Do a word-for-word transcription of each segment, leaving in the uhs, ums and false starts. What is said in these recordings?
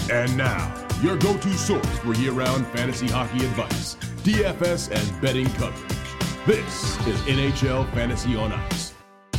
And now, your go-to source for year-round fantasy hockey advice, D F S and betting coverage. This is N H L Fantasy on Ice.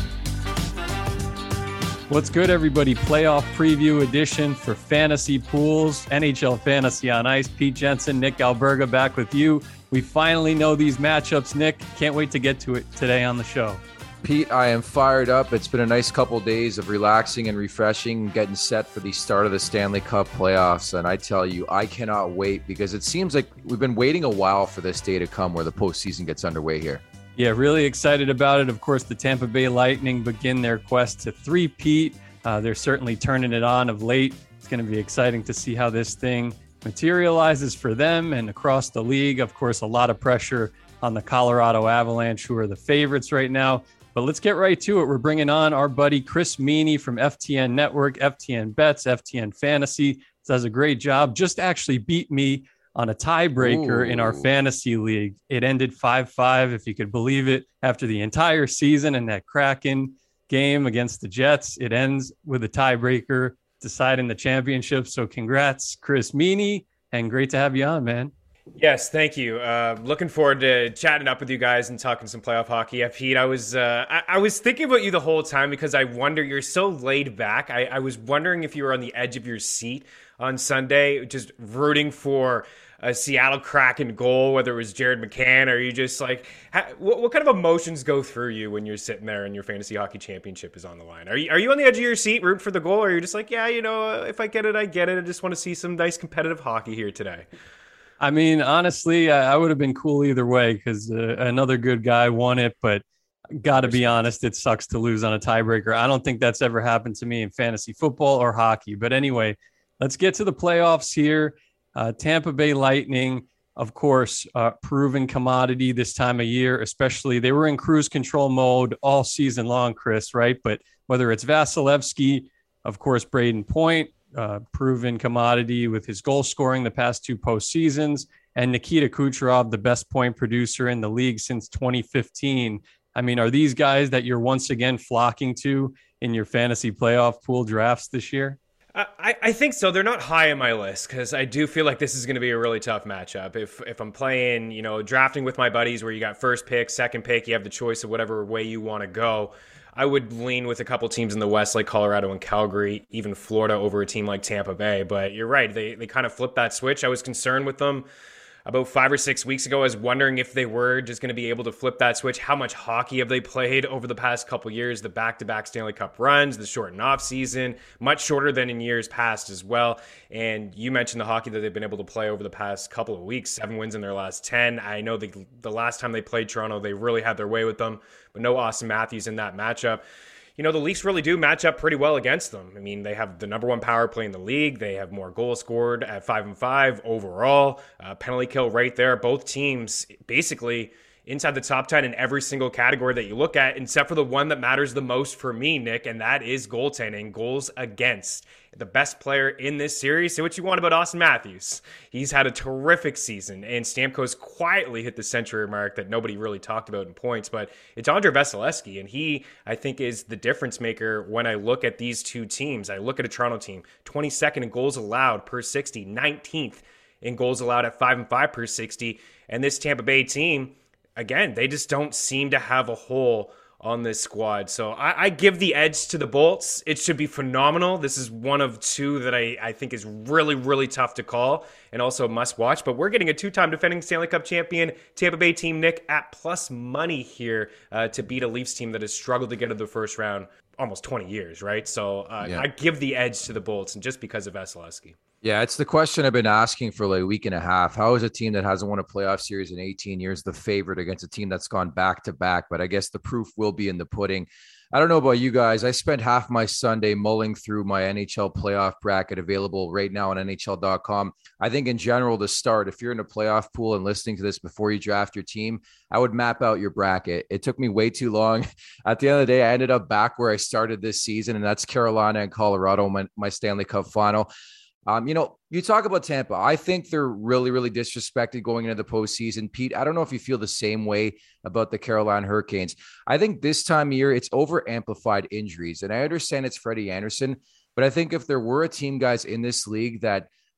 What's good, everybody? Playoff preview edition for Fantasy Pools, N H L Fantasy on Ice. Pete Jensen, Nick Alberga back with you. We finally know these matchups, Nick. Can't wait to get to it today on the show. Pete, I am fired up. It's been a nice couple of days of relaxing and refreshing, getting set for the start of the Stanley Cup playoffs. And I tell you, I cannot wait because it seems like we've been waiting a while for this day to come where the postseason gets underway here. Yeah, really excited about it. Of course, the Tampa Bay Lightning begin their quest to three-peat. Uh, they're certainly turning it on of late. It's going to be exciting to see how this thing materializes for them and across the league. Of course, a lot of pressure on the Colorado Avalanche, who are the favorites right now. But let's get right to it. We're bringing on our buddy Chris Meany from F T N Network, F T N Bets, F T N Fantasy. Does a great job. Just actually beat me on a tiebreaker Ooh. in our fantasy league. It ended five five, if you could believe it, after the entire season and that Kraken game against the Jets. It ends with a tiebreaker deciding the championship. So congrats, Chris Meany, and great to have you on, man. Yes, thank you. Uh, looking forward to chatting up with you guys and talking some playoff hockey. Yeah, Pete, I was uh, I, I was thinking about you the whole time because I wonder, you're so laid back. I, I was wondering if you were on the edge of your seat on Sunday, just rooting for a Seattle Kraken goal, whether it was Jared McCann, or you just like, how, what, what kind of emotions go through you when you're sitting there and your fantasy hockey championship is on the line? Are you, are you on the edge of your seat rooting for the goal, or are you just like, yeah, you know, if I get it, I get it. I just want to see some nice competitive hockey here today? I mean, honestly, I, I would have been cool either way because uh, another good guy won it, but got to be honest, it sucks to lose on a tiebreaker. I don't think that's ever happened to me in fantasy football or hockey. But anyway, let's get to the playoffs here. Uh, Tampa Bay Lightning, of course, uh, proven commodity this time of year, especially they were in cruise control mode all season long, Chris, right? But whether it's Vasilevsky, of course, Braden Point, Uh, proven commodity with his goal scoring the past two postseasons, and Nikita Kucherov, the best point producer in the league since twenty fifteen. I mean, are these guys that you're once again flocking to in your fantasy playoff pool drafts this year? I, I think so. They're not high on my list because I do feel like this is going to be a really tough matchup. If if I'm playing, you know, drafting with my buddies where you got first pick, second pick, you have the choice of whatever way you want to go, I would lean with a couple teams in the West like Colorado and Calgary, even Florida over a team like Tampa Bay. But you're right. They they kind of flipped that switch. I was concerned with them about five or six weeks ago. I was wondering if they were just going to be able to flip that switch. How much hockey have they played over the past couple years? The back-to-back Stanley Cup runs, the shortened off season, much shorter than in years past as well. And you mentioned the hockey that they've been able to play over the past couple of weeks, seven wins in their last ten. I know the, the last time they played Toronto, they really had their way with them, but no Austin Matthews in that matchup. You know, the Leafs really do match up pretty well against them. I mean, they have the number one power play in the league. They have more goals scored at five and five overall. Uh, penalty kill right there. Both teams basically inside the top ten in every single category that you look at, except for the one that matters the most for me, Nick, and that is goaltending, goals against. The best player in this series. Say what you want about Austin Matthews. He's had a terrific season, and Stamkos quietly hit the century mark that nobody really talked about in points, but it's Andre Vasilevsky, and he, I think, is the difference maker when I look at these two teams. I look at a Toronto team, twenty-second in goals allowed per sixty, nineteenth in goals allowed at five and five per sixty, and this Tampa Bay team, again, they just don't seem to have a hole on this squad. So I, I give the edge to the Bolts. It should be phenomenal. This is one of two that I, I think is really, really tough to call and also must watch. But we're getting a two-time defending Stanley Cup champion Tampa Bay team, Nick, at plus money here uh, to beat a Leafs team that has struggled to get to the first round almost twenty years, right? So uh, yeah. I give the edge to the Bolts, and just because of Vasilevsky. Yeah, it's the question I've been asking for like a week and a half. How is a team that hasn't won a playoff series in eighteen years the favorite against a team that's gone back to back? But I guess the proof will be in the pudding. I don't know about you guys. I spent half my Sunday mulling through my N H L playoff bracket available right now on N H L dot com. I think in general, to start, if you're in a playoff pool and listening to this before you draft your team, I would map out your bracket. It took me way too long. At the end of the day, I ended up back where I started this season, and that's Carolina and Colorado, my, my Stanley Cup final. Um, you know, you talk about Tampa. I think they're really, really disrespected going into the postseason. Pete, I don't know if you feel the same way about the Carolina Hurricanes. I think this time of year, it's over amplified injuries. And I understand it's Freddie Anderson, but I think if there were a team, guys, in this league that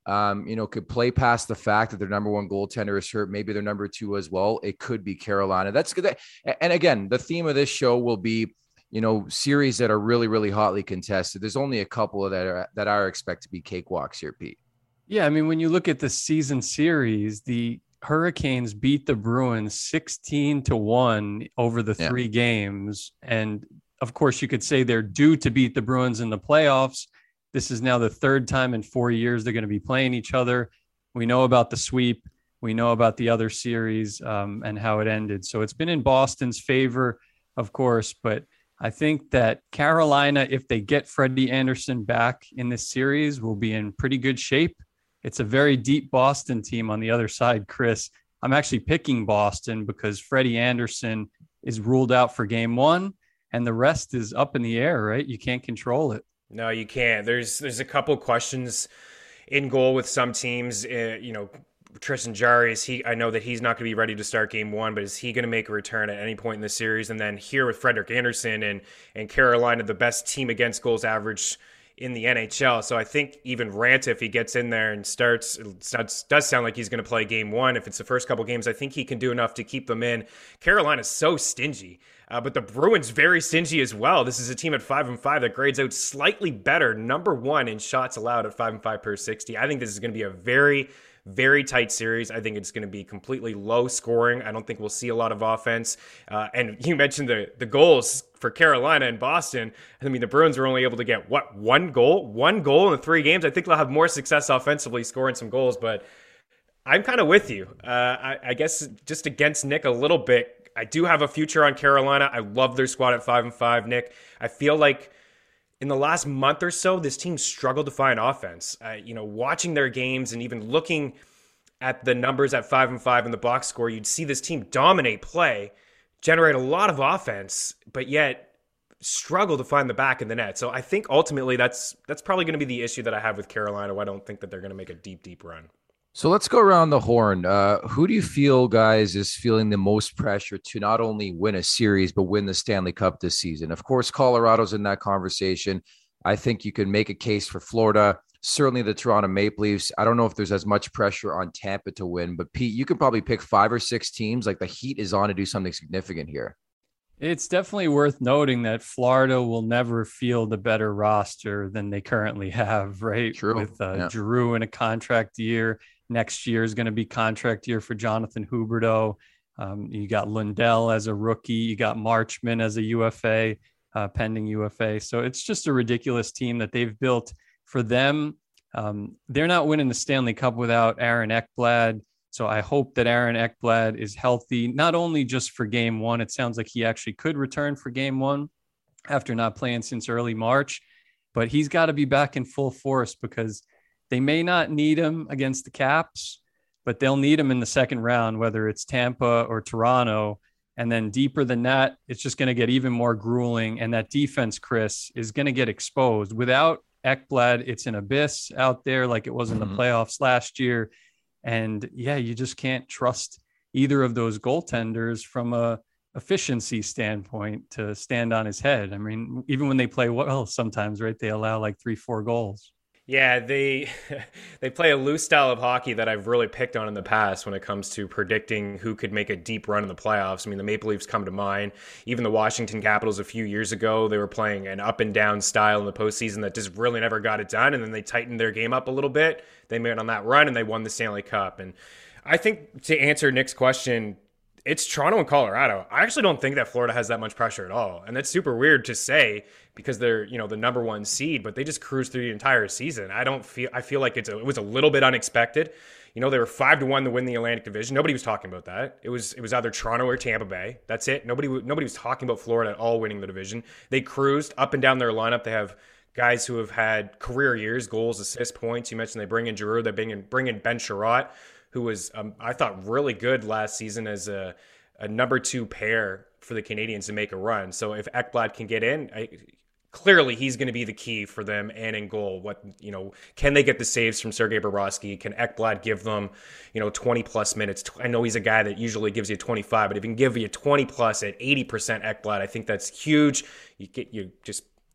um, you know, could play past the fact that their number one goaltender is hurt, maybe their number two as well. It could be Carolina. That's good. And again, the theme of this show will be, you know, series that are really, really hotly contested. There's only a couple of that are, that I expect to be cakewalks here, Pete. Yeah, I mean, when you look at the season series, the Hurricanes beat the Bruins sixteen to one over the yeah. three games. And of course, you could say they're due to beat the Bruins in the playoffs. This is now the third time in four years they're going to be playing each other. We know about the sweep. We know about the other series um, and how it ended. So it's been in Boston's favor, of course, but I think that Carolina, if they get Freddie Anderson back in this series, will be in pretty good shape. It's a very deep Boston team on the other side, Chris. I'm actually picking Boston because Freddie Anderson is ruled out for game one, and the rest is up in the air, right? You can't control it. No, you can't. There's there's a couple questions in goal with some teams. Uh, you know, Tristan Jarry, is he? I know that he's not going to be ready to start game one, but is he going to make a return at any point in the series? And then here with Frederik Andersen and and Carolina, the best team against goals average in the N H L. So I think even Ranta, if he gets in there and starts, it does sound like he's going to play game one. If it's the first couple games, I think he can do enough to keep them in. Carolina's so stingy, uh, but the Bruins very stingy as well. This is a team at five and five that grades out slightly better, number one in shots allowed at five and five per sixty. I think this is going to be a very, very tight series. I think it's going to be completely low scoring. I don't think we'll see a lot of offense. Uh, and you mentioned the the goals for Carolina and Boston. I mean, the Bruins were only able to get, what, one goal? One goal in the three games. I think they'll have more success offensively scoring some goals, but I'm kind of with you. Uh, I, I guess just against Nick a little bit. I do have a future on Carolina. I love their squad at five and five, Nick. I feel like in the last month or so, this team struggled to find offense. Uh, you know, watching their games and even looking at the numbers at five and five in the box score, you'd see this team dominate play, generate a lot of offense, but yet struggle to find the back of the net. So I think ultimately that's that's probably going to be the issue that I have with Carolina. I don't think that they're going to make a deep, deep run. So let's go around the horn. Uh, who do you feel, guys, is feeling the most pressure to not only win a series, but win the Stanley Cup this season? Of course, Colorado's in that conversation. I think you can make a case for Florida, certainly the Toronto Maple Leafs. I don't know if there's as much pressure on Tampa to win, but Pete, you can probably pick five or six teams. Like the Heat is on to do something significant here. It's definitely worth noting that Florida will never field a better roster than they currently have, right? True. With uh, yeah. Giroux in a contract year. Next year is going to be contract year for Jonathan Huberdeau. Um, you got Lundell as a rookie. You got Marchman as a U F A, uh, pending U F A. So it's just a ridiculous team that they've built for them. Um, they're not winning the Stanley Cup without Aaron Ekblad. So I hope that Aaron Ekblad is healthy, not only just for game one. It sounds like he actually could return for game one after not playing since early March, but he's got to be back in full force because they may not need him against the Caps, but they'll need him in the second round, whether it's Tampa or Toronto. And then deeper than that, it's just going to get even more grueling. And that defense, Chris, is going to get exposed. Without Ekblad, it's an abyss out there like it was in the mm-hmm. playoffs last year. And yeah, you just can't trust either of those goaltenders from a efficiency standpoint to stand on his head. I mean, even when they play well, sometimes, right, they allow like three, four goals. Yeah, they they play a loose style of hockey that I've really picked on in the past when it comes to predicting who could make a deep run in the playoffs. I mean, the Maple Leafs come to mind. Even the Washington Capitals a few years ago, they were playing an up and down style in the postseason that just really never got it done. And then they tightened their game up a little bit. They made on that run and they won the Stanley Cup. And I think to answer Nick's question, it's Toronto and Colorado. I actually don't think that Florida has that much pressure at all. And that's super weird to say because they're, you know, the number one seed, but they just cruised through the entire season. I don't feel, I feel like it's a, it was a little bit unexpected. You know, they were five to one to win the Atlantic Division. Nobody was talking about that. It was, it was either Toronto or Tampa Bay. That's it. Nobody, nobody was talking about Florida at all winning the division. They cruised up and down their lineup. They have guys who have had career years, goals, assists, points. You mentioned they bring in Giroux, they bring in, bring in Ben Sherratt, who was, um, I thought, really good last season as a, a number two pair for the Canadians to make a run. So if Ekblad can get in, I, clearly he's going to be the key for them and in goal. What, you know, can they get the saves from Sergei Bobrovsky? Can Ekblad give them, you know, twenty plus minutes? I know he's a guy that usually gives you twenty-five, but if he can give you twenty plus at eighty percent Ekblad, I think that's huge. You get, you just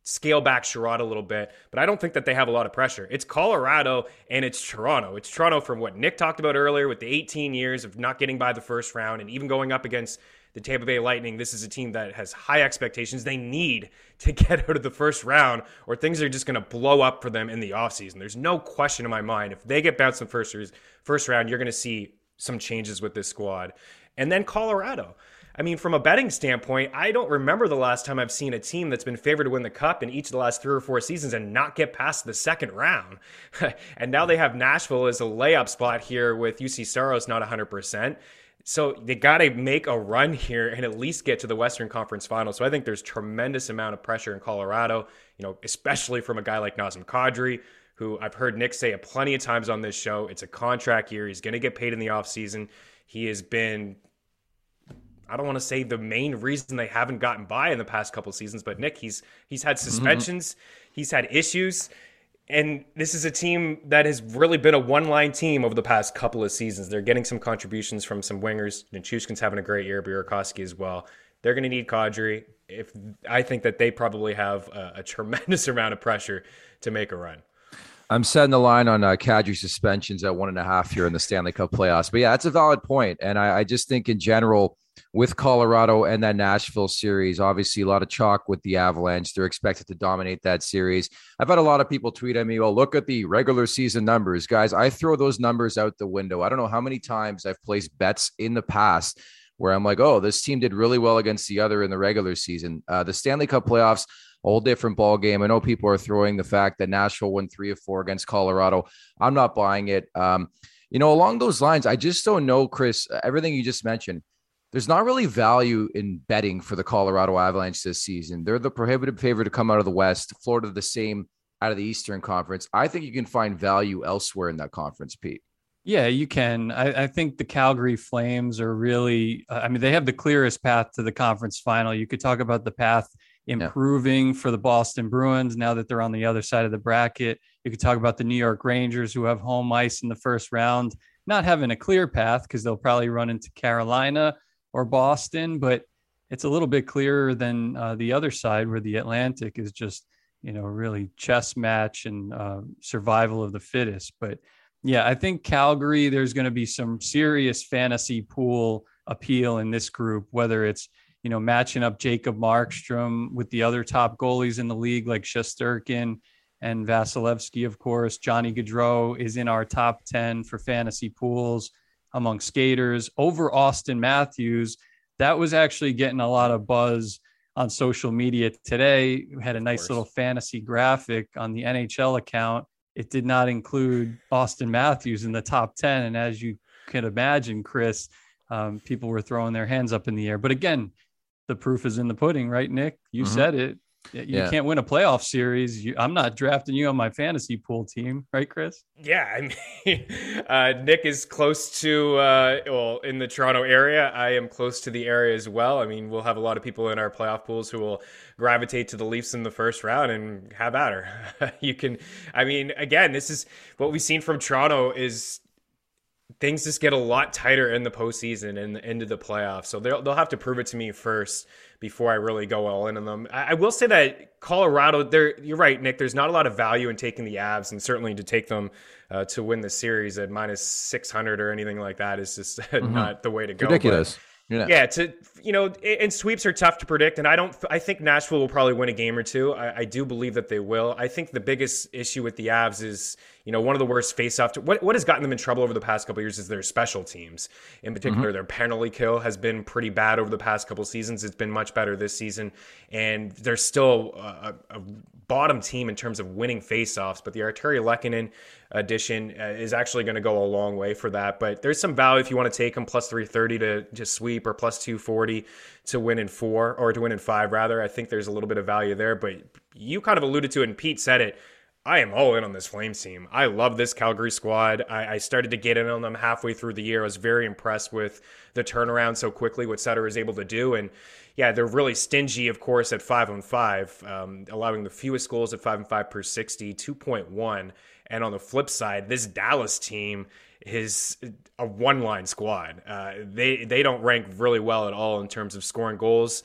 scale back Sherrod a little bit, but I don't think that they have a lot of pressure. It's Colorado and it's Toronto. It's Toronto from what Nick talked about earlier with the eighteen years of not getting by the first round and even going up against the Tampa Bay Lightning. This is a team that has high expectations. They need to get out of the first round or things are just going to blow up for them in the offseason. There's no question in my mind. If they get bounced in the first, first round, you're going to see some changes with this squad. And then Colorado. I mean, from a betting standpoint, I don't remember the last time I've seen a team that's been favored to win the Cup in each of the last three or four seasons and not get past the second round. And now they have Nashville as a layup spot here with U C Saros not one hundred percent. So they got to make a run here and at least get to the Western Conference Final. So I think there's tremendous amount of pressure in Colorado, you know, especially from a guy like Nazem Kadri, who I've heard Nick say it plenty of times on this show. It's a contract year. He's going to get paid in the offseason. He has been, I don't want to say the main reason they haven't gotten by in the past couple of seasons, but Nick, he's he's had suspensions, mm-hmm. he's had issues, and this is a team that has really been a one-line team over the past couple of seasons. They're getting some contributions from some wingers. Nichushkin's having a great year, Burakovsky as well. They're going to need Kadri. If I think that they probably have a, a tremendous amount of pressure to make a run. I'm setting the line on uh, Kadri suspensions at one and a half here in the Stanley Cup playoffs. But yeah, that's a valid point. And I, I just think in general, with Colorado and that Nashville series, obviously a lot of chalk with the Avalanche. They're expected to dominate that series. I've had a lot of people tweet at me, well, look at the regular season numbers. Guys, I throw those numbers out the window. I don't know how many times I've placed bets in the past where I'm like, oh, this team did really well against the other in the regular season. Uh, the Stanley Cup playoffs, a whole different ball game. I know people are throwing the fact that Nashville won three of four against Colorado. I'm not buying it. Um, you know, along those lines, I just don't know, Chris, everything you just mentioned. There's not really value in betting for the Colorado Avalanche this season. They're the prohibitive favorite to come out of the West. Florida, the same out of the Eastern Conference. I think you can find value elsewhere in that conference, Pete. Yeah, you can. I, I think the Calgary Flames are really, uh, I mean, they have the clearest path to the conference final. You could talk about the path improving yeah. for the Boston Bruins now that they're on the other side of the bracket. You could talk about the New York Rangers, who have home ice in the first round, not having a clear path because they'll probably run into Carolina or Boston, but it's a little bit clearer than uh, the other side where the Atlantic is just, you know, really chess match and uh, survival of the fittest. But yeah, I think Calgary, there's going to be some serious fantasy pool appeal in this group, whether it's, you know, matching up Jacob Markstrom with the other top goalies in the league, like Shesterkin and Vasilevsky, of course. Johnny Gaudreau is in our top ten for fantasy pools among skaters over Austin Matthews. That was actually getting a lot of buzz on social media today. We had a nice little fantasy graphic on the N H L account. It did not include Austin Matthews in the top ten. And as you can imagine, Chris, um, people were throwing their hands up in the air. But again, the proof is in the pudding, right, Nick? You mm-hmm. said it. You yeah. can't win a playoff series. You, I'm not drafting you on my fantasy pool team, right, Chris? Yeah, I mean, uh, Nick is close to, uh, well, in the Toronto area. I am close to the area as well. I mean, we'll have a lot of people in our playoff pools who will gravitate to the Leafs in the first round and have at her. You can, I mean, again, this is what we've seen from Toronto is things just get a lot tighter in the postseason and into the playoffs. So they'll, they'll have to prove it to me first before I really go all in on them. I, I will say that Colorado, there, you're right, Nick, there's not a lot of value in taking the Avs, and certainly to take them uh, to win the series at minus six hundred or anything like that is just mm-hmm. not the way to go. Ridiculous. But, yeah. yeah, to you know, and sweeps are tough to predict, and I don't. I think Nashville will probably win a game or two. I, I do believe that they will. I think the biggest issue with the Avs is, you know, one of the worst face-off. To, what what has gotten them in trouble over the past couple of years is their special teams. In particular, mm-hmm. their penalty kill has been pretty bad over the past couple of seasons. It's been much better this season, and they're still a, a bottom team in terms of winning face-offs. But the Arturi Lehkonen addition uh, is actually going to go a long way for that. But there's some value if you want to take them plus three thirty to just sweep, or plus two forty to win in four, or to win in five rather. I think there's a little bit of value there, but you kind of alluded to it, and Pete said it. I am all in on this Flames team. I love this Calgary squad. I, I started to get in on them halfway through the year. I was very impressed with the turnaround so quickly, what Sutter is able to do. And yeah, they're really stingy, of course, at five on five, um, allowing the fewest goals at five and five per sixty, two point one. And on the flip side, this Dallas team is a one-line squad. Uh, they they don't rank really well at all in terms of scoring goals.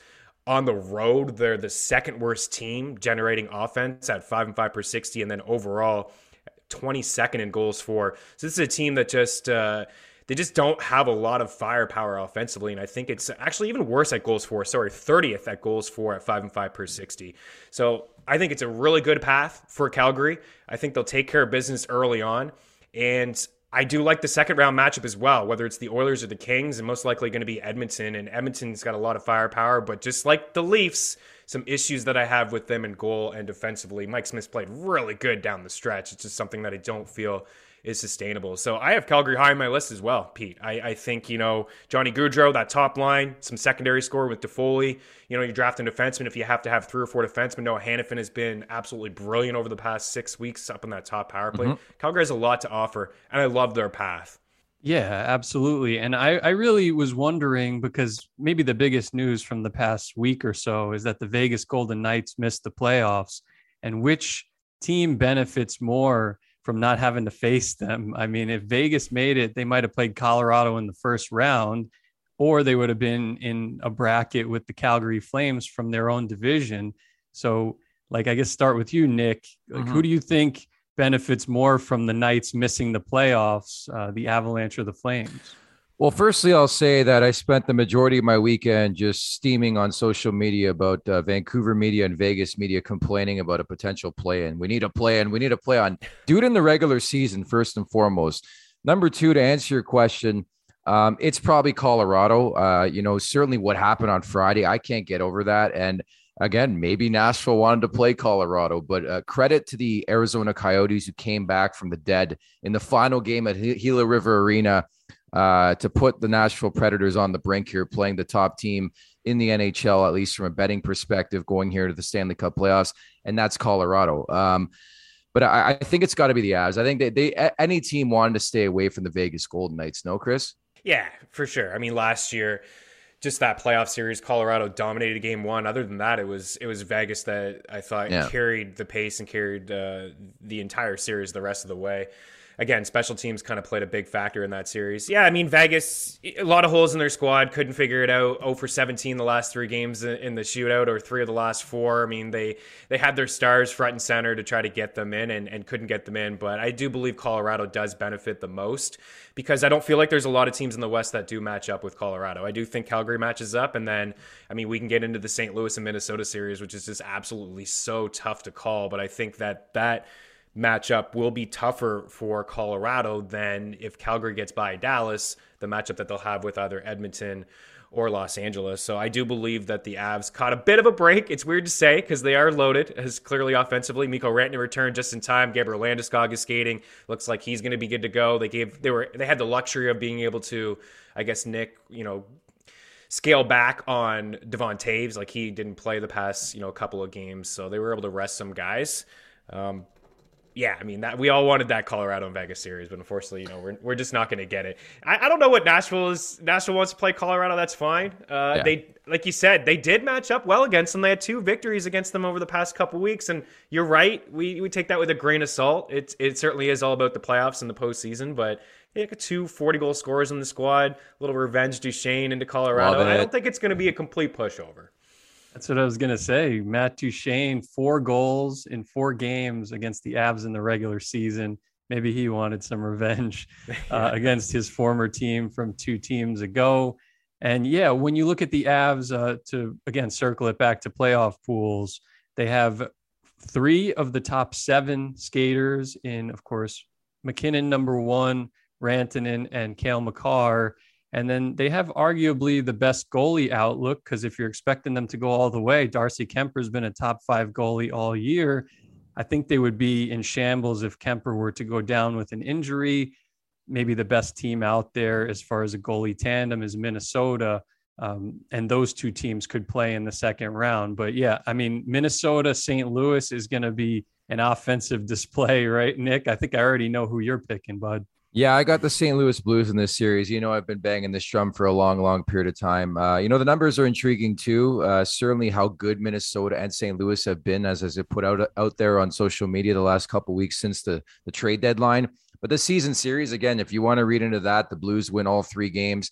On the road, they're the second worst team generating offense at five and five per sixty, and then overall twenty-second in goals for. So this is a team that just uh, they just don't have a lot of firepower offensively, and I think it's actually even worse at goals for. Sorry, thirtieth at goals for at five and five per sixty. So I think it's a really good path for Calgary. I think they'll take care of business early on, and I do like the second round matchup as well, whether it's the Oilers or the Kings, and most likely going to be Edmonton. And Edmonton's got a lot of firepower, but just like the Leafs, some issues that I have with them in goal and defensively. Mike Smith's played really good down the stretch. It's just something that I don't feel is sustainable. So I have Calgary high on my list as well, Pete. I, I think, you know, Johnny Gaudreau, that top line, some secondary score with Toffoli. You know, you're drafting defensemen if you have to have three or four defensemen. Noah Hannafin has been absolutely brilliant over the past six weeks up in that top power play. Mm-hmm. Calgary has a lot to offer, and I love their path. Yeah, absolutely. And I, I really was wondering, because maybe the biggest news from the past week or so is that the Vegas Golden Knights missed the playoffs, and which team benefits more from not having to face them. I mean, if Vegas made it, they might have played Colorado in the first round, or they would have been in a bracket with the Calgary Flames from their own division. So, like, I guess start with you, Nick. Like, mm-hmm. Who do you think benefits more from the Knights missing the playoffs, uh, the Avalanche or the Flames? Well, firstly, I'll say that I spent the majority of my weekend just steaming on social media about uh, Vancouver media and Vegas media complaining about a potential play-in. We need a play-in. We need a play-on. Do it in the regular season, first and foremost. Number two, to answer your question, um, it's probably Colorado. Uh, you know, certainly what happened on Friday, I can't get over that. And again, maybe Nashville wanted to play Colorado, but uh, credit to the Arizona Coyotes who came back from the dead in the final game at Gila River Arena uh, to put the Nashville Predators on the brink here, playing the top team in the N H L, at least from a betting perspective, going here to the Stanley Cup playoffs, and that's Colorado. Um, but I, I think it's got to be the Avs. I think they, they any team wanted to stay away from the Vegas Golden Knights. No, Chris? Yeah, for sure. I mean, last year, just that playoff series, Colorado dominated game one. Other than that, it was it was Vegas that I thought yeah. carried the pace and carried uh, the entire series the rest of the way. Again, special teams kind of played a big factor in that series. Yeah, I mean, Vegas, a lot of holes in their squad, couldn't figure it out. oh for seventeen the last three games in the shootout, or three of the last four. I mean, they they had their stars front and center to try to get them in and, and couldn't get them in. But I do believe Colorado does benefit the most, because I don't feel like there's a lot of teams in the West that do match up with Colorado. I do think Calgary matches up. And then, I mean, we can get into the Saint Louis and Minnesota series, which is just absolutely so tough to call. But I think that that matchup will be tougher for Colorado than if Calgary gets by Dallas, the matchup that they'll have with either Edmonton or Los Angeles. So I do believe that the Avs caught a bit of a break. It's weird to say because they are loaded as clearly offensively. Mikko Rantanen returned just in time. Gabriel Landeskog is skating. Looks like he's going to be good to go. They gave they were they had the luxury of being able to, I guess, Nick, you know, scale back on Devon Taves. Like, he didn't play the past, you know, couple of games, so they were able to rest some guys. Um, Yeah, I mean, that we all wanted that Colorado and Vegas series, but unfortunately, you know, we're we're just not going to get it. I, I don't know what Nashville is. Nashville wants to play Colorado. That's fine. Uh, yeah. They, like you said, they did match up well against them. They had two victories against them over the past couple weeks, and you're right. We we take that with a grain of salt. It it certainly is all about the playoffs and the postseason, but they got two forty-goal scorers in the squad. A little revenge Duchesne into Colorado. I don't think it's going to be a complete pushover. That's what I was going to say. Matt Duchesne, four goals in four games against the Avs in the regular season. Maybe he wanted some revenge uh, against his former team from two teams ago. And yeah, when you look at the Avs, uh, to, again, circle it back to playoff pools, they have three of the top seven skaters in, of course, McKinnon, number one, Rantanen, and Cale Makar. And then they have arguably the best goalie outlook, because if you're expecting them to go all the way, Darcy Kemper's been a top five goalie all year. I think they would be in shambles if Kemper were to go down with an injury. Maybe the best team out there as far as a goalie tandem is Minnesota. Um, and those two teams could play in the second round. But yeah, I mean, Minnesota, Saint Louis is going to be an offensive display, right, Nick? I think I already know who you're picking, bud. Yeah, I got the Saint Louis Blues in this series. You know, I've been banging this drum for a long, long period of time. Uh, you know, the numbers are intriguing too. Uh, certainly how good Minnesota and Saint Louis have been, as, as it put out out there on social media the last couple of weeks since the, the trade deadline. But the season series, again, if you want to read into that, the Blues win all three games.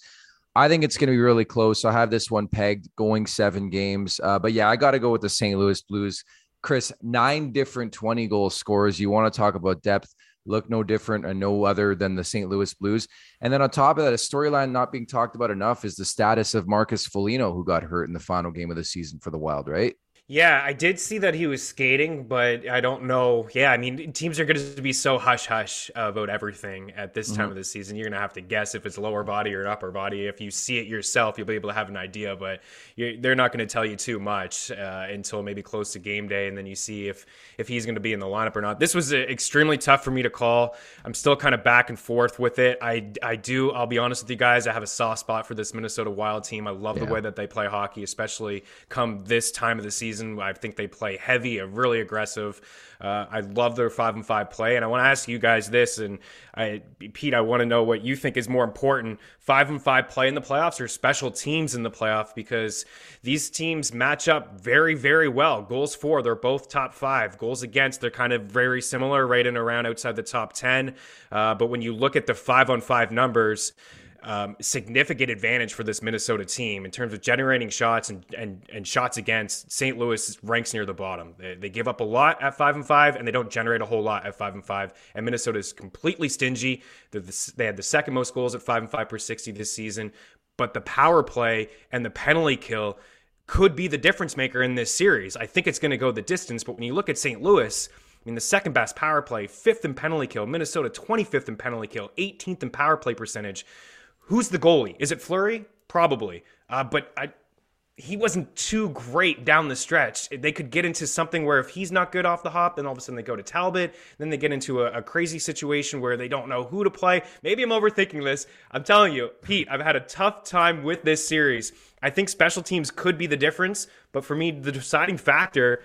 I think it's going to be really close. I have this one pegged going seven games. Uh, but yeah, I got to go with the Saint Louis Blues. Chris, nine different twenty goal scorers. You want to talk about depth? Look no different and no other than the Saint Louis Blues. And then on top of that, a storyline not being talked about enough is the status of Marcus Foligno, who got hurt in the final game of the season for the Wild, right? Yeah, I did see that he was skating, but I don't know. Yeah, I mean, teams are going to be so hush-hush about everything at this time mm-hmm. of the season. You're going to have to guess if it's lower body or upper body. If you see it yourself, you'll be able to have an idea, but you're, they're not going to tell you too much uh, until maybe close to game day, and then you see if, if he's going to be in the lineup or not. This was uh, extremely tough for me to call. I'm still kind of back and forth with it. I, I do, I'll be honest with you guys, I have a soft spot for this Minnesota Wild team. I love yeah. the way that they play hockey, especially come this time of the season. I think they play heavy, really aggressive. Uh, I love their five and five play, and I want to ask you guys this. And I, Pete, I want to know what you think is more important: five and five play in the playoffs or special teams in the playoff? Because these teams match up very, very well. Goals for, they're both top five. Goals against, they're kind of very similar, right in around outside the top ten. Uh, but when you look at the five on five numbers, Um, significant advantage for this Minnesota team in terms of generating shots and, and, and shots against. Saint Louis ranks near the bottom. They, they give up a lot at five and five, and they don't generate a whole lot at five and five. And Minnesota is completely stingy. The, they had the second most goals at five and five per sixty this season, but the power play and the penalty kill could be the difference maker in this series. I think it's going to go the distance, but when you look at Saint Louis, I mean, the second best power play, fifth in penalty kill. Minnesota twenty-fifth in penalty kill, eighteenth in power play percentage. Who's the goalie? Is it Fleury? Probably. Uh, but I, he wasn't too great down the stretch. They could get into something where if he's not good off the hop, then all of a sudden they go to Talbot. Then they get into a, a crazy situation where they don't know who to play. Maybe I'm overthinking this. I'm telling you, Pete, I've had a tough time with this series. I think special teams could be the difference. But for me, the deciding factor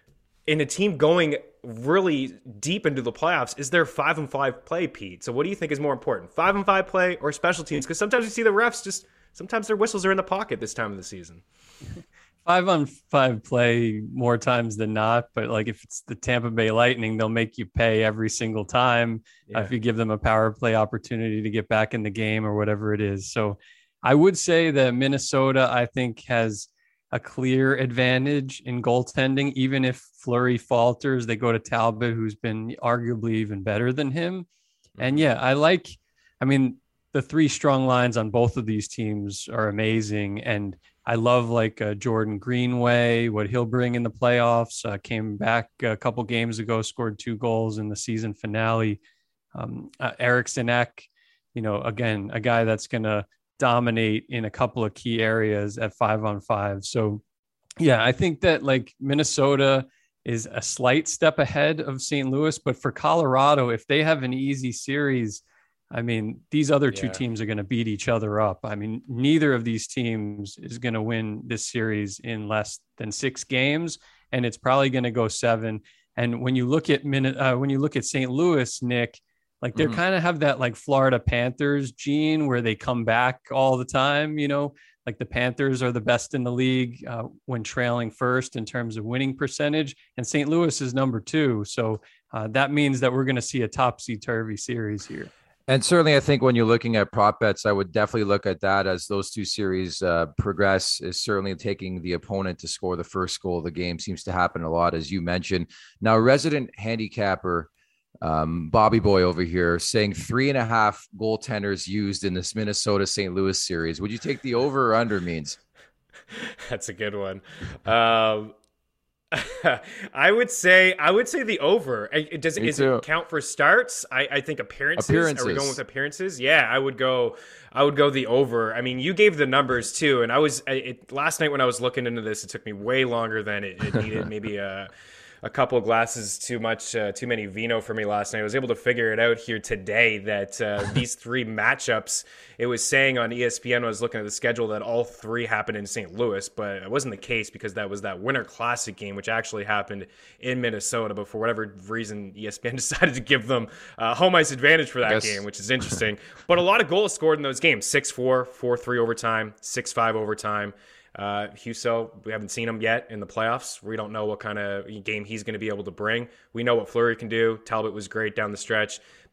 in a team going really deep into the playoffs is their five and five play, Pete. So what do you think is more important, five and five play or special teams? Because sometimes you see the refs just sometimes their whistles are in the pocket this time of the season. Five on five play more times than not, but like if it's the Tampa Bay Lightning, they'll make you pay every single time yeah. uh, if you give them a power play opportunity to get back in the game or whatever it is. So I would say that Minnesota, I think, has a clear advantage in goaltending. Even if Fleury falters, they go to Talbot, who's been arguably even better than him. And yeah, I like, I mean, the three strong lines on both of these teams are amazing. And I love like uh, Jordan Greenway, what he'll bring in the playoffs. Uh, came back a couple games ago, scored two goals in the season finale. Um, uh, Eriksson Ek, you know, again, a guy that's going to dominate in a couple of key areas at five on five. So yeah, I think that like Minnesota is a slight step ahead of Saint Louis, but for Colorado, if they have an easy series, I mean, these other two yeah. teams are going to beat each other up. I mean, neither of these teams is going to win this series in less than six games, and it's probably going to go seven. And when you look at Min- uh, when you look at Saint Louis, Nick, like they mm-hmm. kind of have that like Florida Panthers gene where they come back all the time, you know, like the Panthers are the best in the league uh, when trailing first in terms of winning percentage, and Saint Louis is number two. So uh, that means that we're going to see a topsy-turvy series here. And certainly, I think when you're looking at prop bets, I would definitely look at that as those two series uh, progress. Is certainly taking the opponent to score the first goal of the game seems to happen a lot, as you mentioned. Now, resident handicapper um, Bobby Boy over here saying three and a half goaltenders used in this Minnesota Saint Louis series. Would you take the over or under, Means? That's a good one. Um, I would say I would say the over. It does is it count for starts? I, I think appearances. appearances. Are we going with appearances? Yeah, I would go. I would go the over. I mean, you gave the numbers too, and I was it, last night when I was looking into this. It took me way longer than it, it needed. Maybe a. a couple of glasses too much, uh, too many vino for me last night. I was able to figure it out here today that uh, these three matchups, it was saying on E S P N when I was looking at the schedule that all three happened in Saint Louis, but it wasn't the case because that was that Winter Classic game, which actually happened in Minnesota. But for whatever reason, E S P N decided to give them uh, home ice advantage for that game, which is interesting. But a lot of goals scored in those games, six four, four three overtime, six five overtime. Uh, Husso, we haven't seen him yet in the playoffs. We don't know what kind of game he's going to be able to bring. We know what Fleury can do. Talbot was great down the stretch.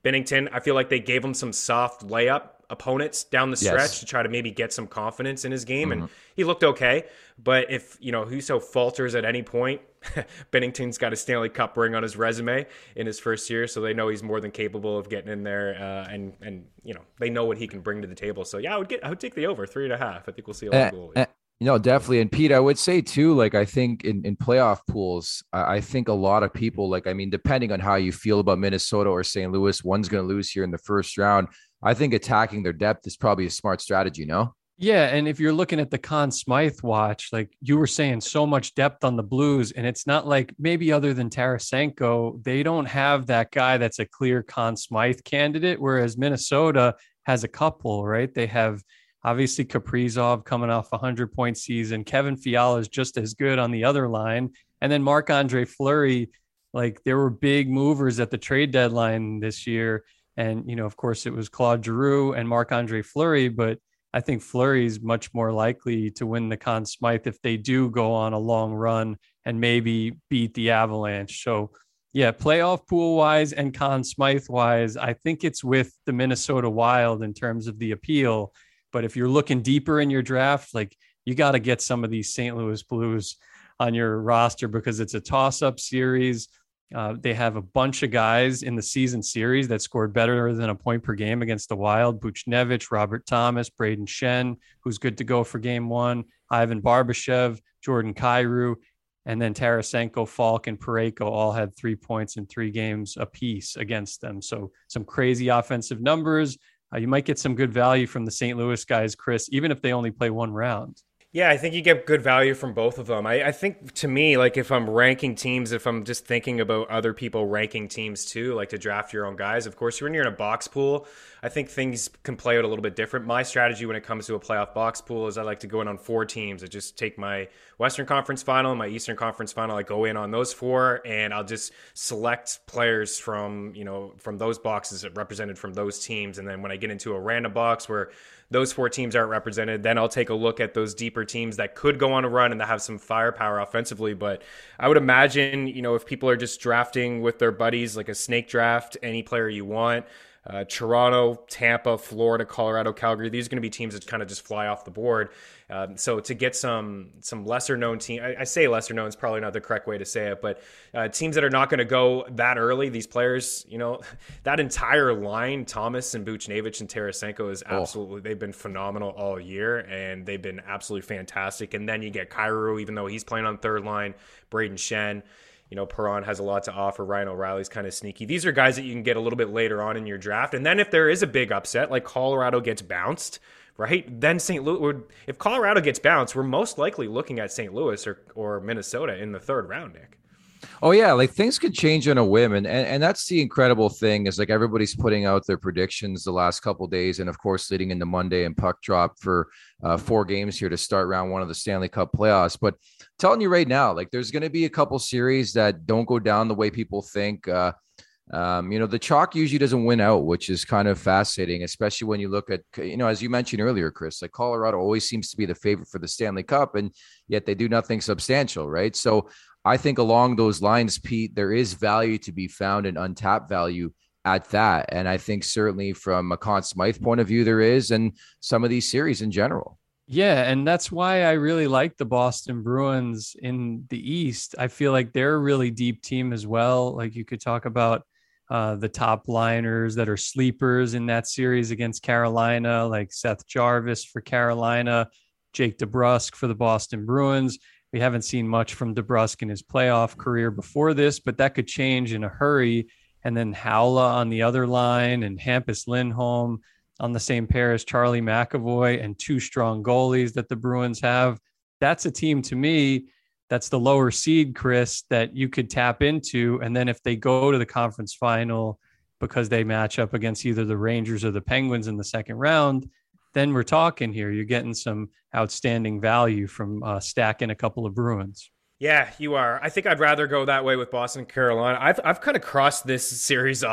Binnington, I feel like they gave him some soft layup opponents down the stretch Yes. to try to maybe get some confidence in his game. Mm-hmm. And he looked okay. But if, you know, Husso falters at any point, Binnington's got a Stanley Cup ring on his resume in his first year. So they know he's more than capable of getting in there. Uh, and, and, you know, they know what he can bring to the table. So yeah, I would get, I would take the over three and a half. I think we'll see a lot of goals. Uh, uh, you know, definitely. And Pete, I would say too, like, I think in, in playoff pools, I, I think a lot of people, like, I mean, depending on how you feel about Minnesota or Saint Louis, one's going to lose here in the first round. I think attacking their depth is probably a smart strategy, no? Yeah, and if you're looking at the Conn Smythe watch, like you were saying, so much depth on the Blues, and it's not like maybe other than Tarasenko, they don't have that guy that's a clear Conn Smythe candidate, whereas Minnesota has a couple, right? They have obviously Kaprizov coming off a hundred-point season. Kevin Fiala is just as good on the other line. And then Marc-Andre Fleury, like there were big movers at the trade deadline this year. And, you know, of course, it was Claude Giroux and Marc-Andre Fleury, but I think Fleury is much more likely to win the Conn Smythe if they do go on a long run and maybe beat the Avalanche. So, yeah, playoff pool wise and Conn Smythe wise, I think it's with the Minnesota Wild in terms of the appeal. But if you're looking deeper in your draft, like you got to get some of these Saint Louis Blues on your roster because it's a toss-up series. Uh, they have a bunch of guys in the season series that scored better than a point per game against the Wild. Buchnevich, Robert Thomas, Braden Shen, who's good to go for game one, Ivan Barbashev, Jordan Kyrou, and then Tarasenko, Falk, and Parayko all had three points in three games apiece against them. So some crazy offensive numbers. Uh, you might get some good value from the Saint Louis guys, Chris, even if they only play one round. Yeah, I think you get good value from both of them. I, I think to me, like if I'm ranking teams, if I'm just thinking about other people ranking teams too, like to draft your own guys, of course, when you're in a box pool, I think things can play out a little bit different. My strategy when it comes to a playoff box pool is I like to go in on four teams. I just take my Western Conference final, my Eastern Conference final. I go in on those four and I'll just select players from, you know, from those boxes that represented from those teams. And then when I get into a random box where those four teams aren't represented, then I'll take a look at those deeper teams that could go on a run and that have some firepower offensively. But I would imagine, you know, if people are just drafting with their buddies, like a snake draft, any player you want, uh, Toronto, Tampa, Florida, Colorado, Calgary, these are going to be teams that kind of just fly off the board. Um, so to get some some lesser known team, I, I say lesser known is probably not the correct way to say it, but uh, teams that are not going to go that early, these players, you know, that entire line, Thomas and Buchnevich and Tarasenko is absolutely, oh. they've been phenomenal all year and they've been absolutely fantastic. And then you get Kyrou, even though he's playing on third line, Braden Shen, you know, Perron has a lot to offer. Ryan O'Reilly's kind of sneaky. These are guys that you can get a little bit later on in your draft. And then if there is a big upset, like Colorado gets bounced, right? Then Saint Louis would, if Colorado gets bounced, we're most likely looking at Saint Louis or, or Minnesota in the third round, Nick. Oh yeah, like things could change on a whim, and, and and that's the incredible thing is like everybody's putting out their predictions the last couple of days, and of course leading into Monday and puck drop for uh, four games here to start round one of the Stanley Cup playoffs. But telling you right now, like there's going to be a couple series that don't go down the way people think. Uh, um, you know, the chalk usually doesn't win out, which is kind of fascinating, especially when you look at, you know, as you mentioned earlier, Chris, like Colorado always seems to be the favorite for the Stanley Cup, and yet they do nothing substantial, right? So I think along those lines, Pete, there is value to be found and untapped value at that. And I think certainly from a Conn Smythe point of view, there is, and some of these series in general. Yeah, and that's why I really like the Boston Bruins in the East. I feel like they're a really deep team as well. Like you could talk about uh, the top liners that are sleepers in that series against Carolina, like Seth Jarvis for Carolina, Jake DeBrusk for the Boston Bruins. We haven't seen much from DeBrusk in his playoff career before this, but that could change in a hurry. And then Howla on the other line and Hampus Lindholm on the same pair as Charlie McAvoy, and two strong goalies that the Bruins have. That's a team to me that's the lower seed, Chris, that you could tap into. And then if they go to the conference final because they match up against either the Rangers or the Penguins in the second round, then we're talking here. You're getting some outstanding value from uh, stacking a couple of Bruins. Yeah, you are. I think I'd rather go that way with Boston and Carolina. I've I've kind of crossed this series off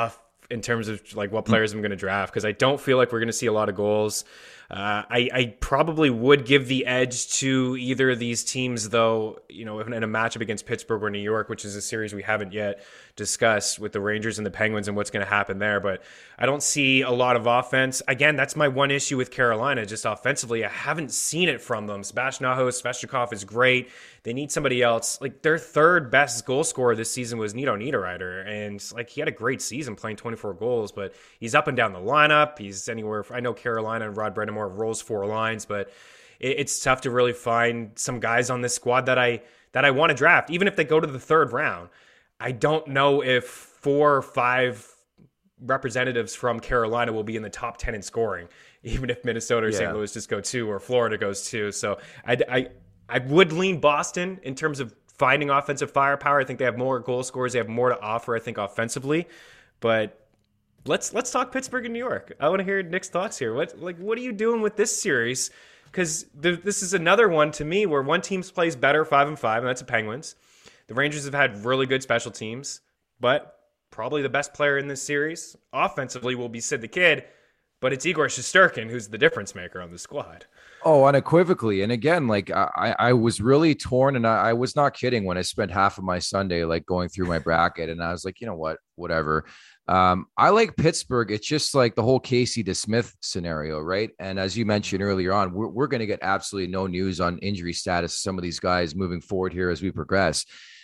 in terms of like what players I'm going to draft, because I don't feel like we're going to see a lot of goals. Uh, I, I probably would give the edge to either of these teams, though, you know, in a matchup against Pittsburgh or New York, which is a series we haven't yet discussed with the Rangers and the Penguins and what's going to happen there. But I don't see a lot of offense. Again, that's my one issue with Carolina, just offensively. I haven't seen it from them. Sebastian Aho, Svechnikov is great. They need somebody else. Like, their third best goal scorer this season was Nito Niederreiter. And, like, he had a great season playing twenty-four goals, but he's up and down the lineup. He's anywhere. I know Carolina and Rod Brind'Amour rolls four lines, but it, it's tough to really find some guys on this squad that I that I want to draft, even if they go to the third round. I don't know if four or five representatives from Carolina will be in the top ten in scoring, even if Minnesota or yeah. Saint Louis just go two or Florida goes two. So I, I, I would lean Boston in terms of finding offensive firepower. I think they have more goal scorers. They have more to offer, I think, offensively. But let's let's talk Pittsburgh and New York. I want to hear Nick's thoughts here. What like what are you doing with this series? Because th- this is another one to me where one team plays better five and five, and that's the Penguins. The Rangers have had really good special teams, but probably the best player in this series offensively will be Sid the Kid, but it's Igor Shesterkin who's the difference maker on the squad. Oh, unequivocally. And again, like I, I was really torn, and I, I was not kidding when I spent half of my Sunday like going through my bracket, and I was like, you know what, whatever. Um, I like Pittsburgh. It's just like the whole Casey DeSmith scenario, right? And as you mentioned earlier on, we're, we're going to get absolutely no news on injury status of some of these guys moving forward here as we progress.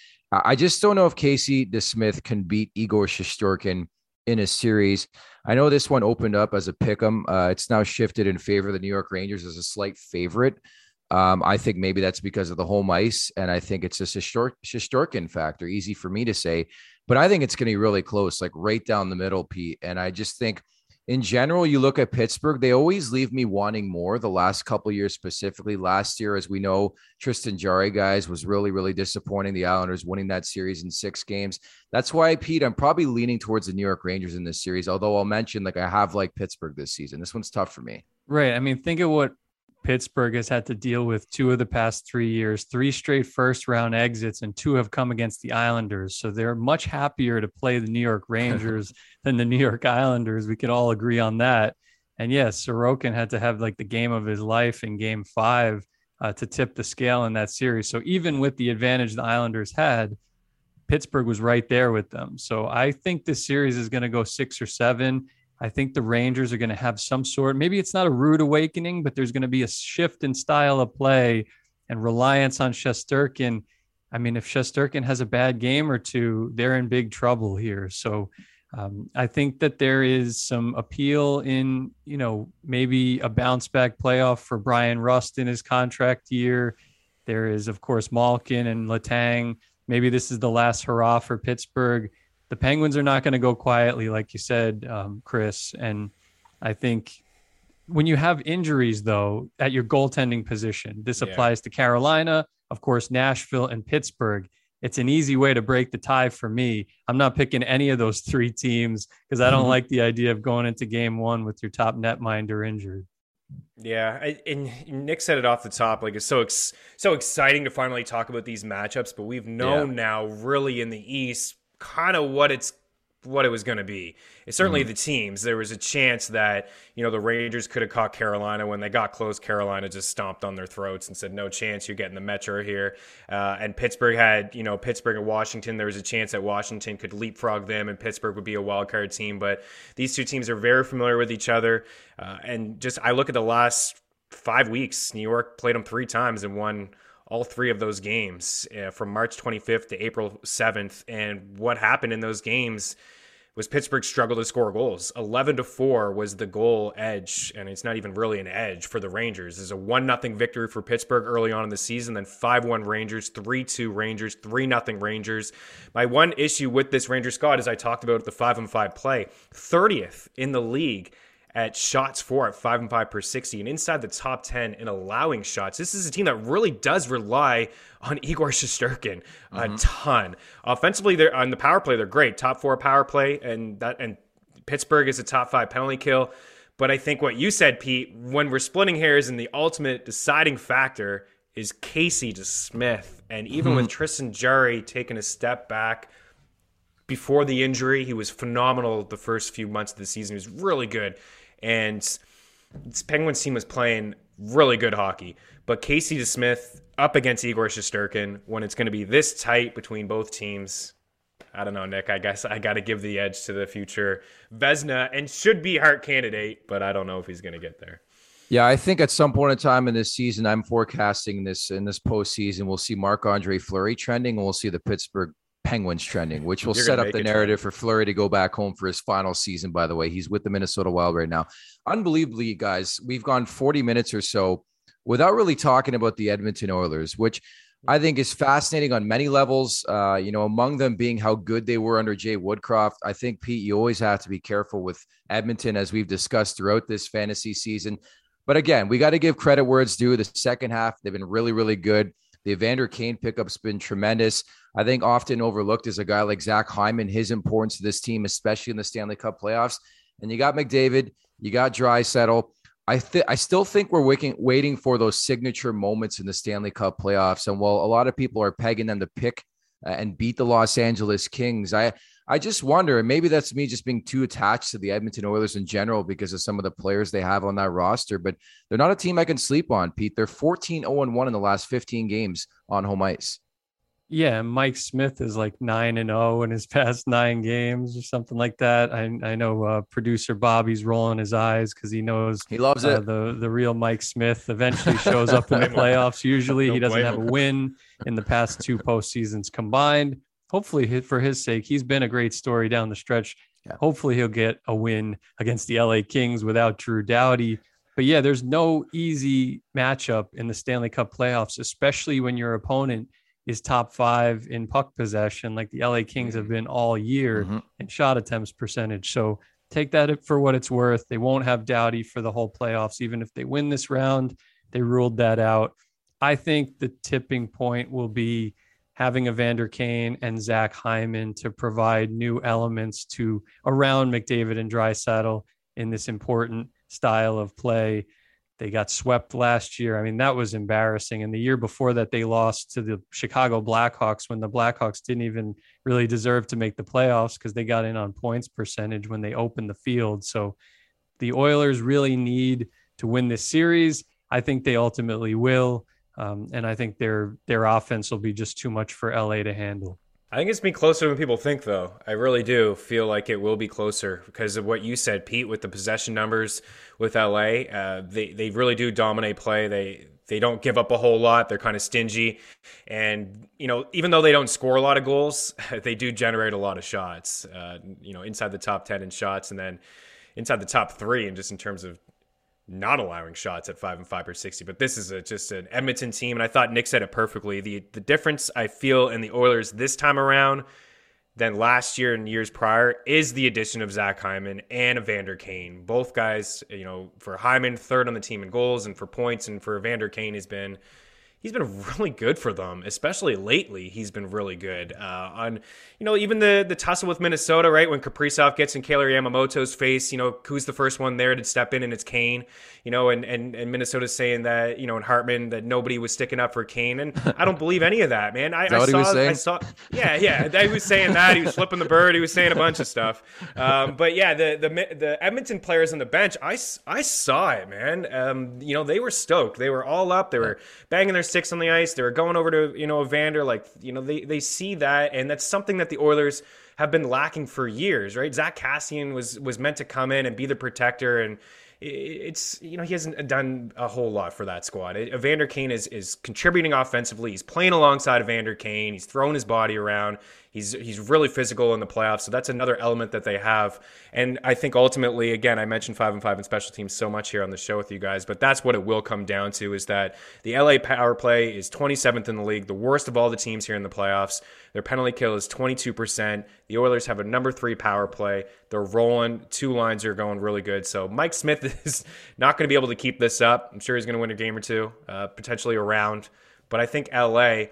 I just don't know if Casey DeSmith can beat Igor Shesterkin in a series. I know this one opened up as a pick'em. Uh, it's now shifted in favor of the New York Rangers as a slight favorite. Um, I think maybe that's because of the home ice, and I think it's just a short Shesterkin factor. Easy for me to say, but I think it's going to be really close, like right down the middle, Pete. And I just think, in general, you look at Pittsburgh, they always leave me wanting more the last couple of years, specifically last year. As we know, Tristan Jarry, guys, was really, really disappointing. The Islanders winning that series in six games. That's why, Pete, I'm probably leaning towards the New York Rangers in this series, although I'll mention, like, I have liked Pittsburgh this season. This one's tough for me. Right. I mean, think of what Pittsburgh has had to deal with two of the past three years, three straight first round exits, and two have come against the Islanders. So they're much happier to play the New York Rangers than the New York Islanders. We can all agree on that. And yes, Sorokin had to have like the game of his life in game five uh, to tip the scale in that series. So even with the advantage the Islanders had, Pittsburgh was right there with them. So I think this series is going to go six or seven. I think the Rangers are going to have some sort, maybe it's not a rude awakening, but there's going to be a shift in style of play and reliance on Shesterkin. I mean, if Shesterkin has a bad game or two, they're in big trouble here. So um, I think that there is some appeal in, you know, maybe a bounce back playoff for Brian Rust in his contract year. There is, of course, Malkin and Letang. Maybe this is the last hurrah for Pittsburgh. The Penguins are not going to go quietly, like you said, um, Chris. And I think when you have injuries, though, at your goaltending position, this yeah. applies to Carolina, of course, Nashville and Pittsburgh. It's an easy way to break the tie for me. I'm not picking any of those three teams because I don't mm-hmm. like the idea of going into game one with your top netminder injured. Yeah, I, and Nick said it off the top. Like, it's so ex- so exciting to finally talk about these matchups, but we've known yeah. now really in the East kind of what it's what it was going to be. It's certainly mm-hmm. the teams. There was a chance that, you know, the Rangers could have caught Carolina. When they got close, Carolina just stomped on their throats and said, no chance, you're getting the Metro here. Uh, and Pittsburgh had, you know, Pittsburgh and Washington, there was a chance that Washington could leapfrog them and Pittsburgh would be a wild card team. But these two teams are very familiar with each other. Uh, and just, I look at the last five weeks, New York played them three times and won all three of those games uh, from March twenty-fifth to April seventh. And what happened in those games was Pittsburgh struggled to score goals. eleven to four was the goal edge, and it's not even really an edge for the Rangers. There's a one nothing victory for Pittsburgh early on in the season, then five one Rangers, three two Rangers, three nothing Rangers. My one issue with this Rangers squad, as I talked about the five on five play, thirtieth in the league at shots for at five and five per sixty, and inside the top ten in allowing shots. This is a team that really does rely on Igor Shesterkin a mm-hmm. ton. Offensively, they're on the power play, they're great. Top four power play, and that and Pittsburgh is a top five penalty kill. But I think what you said, Pete, when we're splitting hairs and the ultimate deciding factor is Casey DeSmith. And even mm-hmm. with Tristan Jarry taking a step back, before the injury, he was phenomenal the first few months of the season. He was really good. And this Penguins team was playing really good hockey. But Casey DeSmith up against Igor Shesterkin, when it's going to be this tight between both teams, I don't know, Nick. I guess I got to give the edge to the future Vezina and should be Hart candidate, but I don't know if he's going to get there. Yeah, I think at some point in time in this season, I'm forecasting this in this postseason, we'll see Marc-Andre Fleury trending, and we'll see the Pittsburgh Penguins trending, which will set up the narrative for Fleury to go back home for his final season. By the way, he's with the Minnesota Wild right now. Unbelievably, guys, we've gone forty minutes or so without really talking about the Edmonton Oilers, which I think is fascinating on many levels. Uh, you know, among them being how good they were under Jay Woodcroft. I think, Pete, you always have to be careful with Edmonton, as we've discussed throughout this fantasy season. But again, we got to give credit where it's due. The second half, they've been really, really good. The Evander Kane pickup's been tremendous. I think often overlooked is a guy like Zach Hyman, his importance to this team, especially in the Stanley Cup playoffs. And you got McDavid, you got Draisaitl. I th- I still think we're waiting, waiting for those signature moments in the Stanley Cup playoffs. And while a lot of people are pegging them to pick uh, and beat the Los Angeles Kings, I I just wonder, and maybe that's me just being too attached to the Edmonton Oilers in general because of some of the players they have on that roster, but they're not a team I can sleep on, Pete. They're fourteen oh one in the last fifteen games on home ice. Yeah, Mike Smith is like nine and zero in his past nine games or something like that. I I know uh, producer Bobby's rolling his eyes because he knows he loves uh, it. The the real Mike Smith eventually shows up in the playoffs. Usually, he doesn't have a win in the past two postseasons combined. Hopefully, for his sake, he's been a great story down the stretch. Yeah. Hopefully, he'll get a win against the L A Kings without Drew Doughty. But yeah, there's no easy matchup in the Stanley Cup playoffs, especially when your opponent is top five in puck possession, like the L A Kings have been all year mm-hmm. in shot attempts percentage. So take that for what it's worth. They won't have Doughty for the whole playoffs. Even if they win this round, they ruled that out. I think the tipping point will be having Evander Kane and Zach Hyman to provide new elements to around McDavid and Draisaitl in this important style of play. They got swept last year. I mean, that was embarrassing. And the year before that, they lost to the Chicago Blackhawks when the Blackhawks didn't even really deserve to make the playoffs because they got in on points percentage when they opened the field. So the Oilers really need to win this series. I think they ultimately will. Um, and I think their their offense will be just too much for L A to handle. I think it's been closer than people think, though. I really do feel like it will be closer because of what you said, Pete, with the possession numbers with L A. Uh, they they really do dominate play. They they don't give up a whole lot. They're kind of stingy. And, you know, even though they don't score a lot of goals, they do generate a lot of shots, uh, you know, inside the top ten in shots and then inside the top three and just in terms of not allowing shots at five and five per sixty. But this is a, just an Edmonton team. And I thought Nick said it perfectly. The the difference I feel in the Oilers this time around than last year and years prior is the addition of Zach Hyman and Evander Kane. Both guys, you know, for Hyman, third on the team in goals and for points. And for Evander Kane has been, he's been really good for them, especially lately. He's been really good uh, on, you know, even the the tussle with Minnesota, right? When Kaprizov gets in Kailer Yamamoto's face, you know, who's the first one there to step in, and it's Kane, you know, and, and, and Minnesota's saying that, you know, and Hartman, that nobody was sticking up for Kane. And I don't believe any of that, man. I, Is that I what saw, he was saying? I saw, yeah, yeah. He was saying that. He was flipping the bird. He was saying a bunch of stuff. Um, but yeah, the, the, the Edmonton players on the bench, I, I saw it, man. Um, you know, they were stoked. They were all up. They were banging their sticks on the ice. They were going over to, you know, Evander, like, you know, they, they see that. And that's something that the Oilers have been lacking for years, right? Zach Kassian was, was meant to come in and be the protector. And it's, you know, he hasn't done a whole lot for that squad. Evander Kane is, is contributing offensively. He's playing alongside Evander Kane. He's throwing his body around. He's he's really physical in the playoffs, so that's another element that they have. And I think ultimately, again, I mentioned five and five in special teams so much here on the show with you guys, but that's what it will come down to, is that the L A power play is twenty-seventh in the league, the worst of all the teams here in the playoffs. Their penalty kill is twenty-two percent. The Oilers have a number three power play. They're rolling. Two lines are going really good. So Mike Smith is not going to be able to keep this up. I'm sure he's going to win a game or two, uh, potentially a round. But I think L A,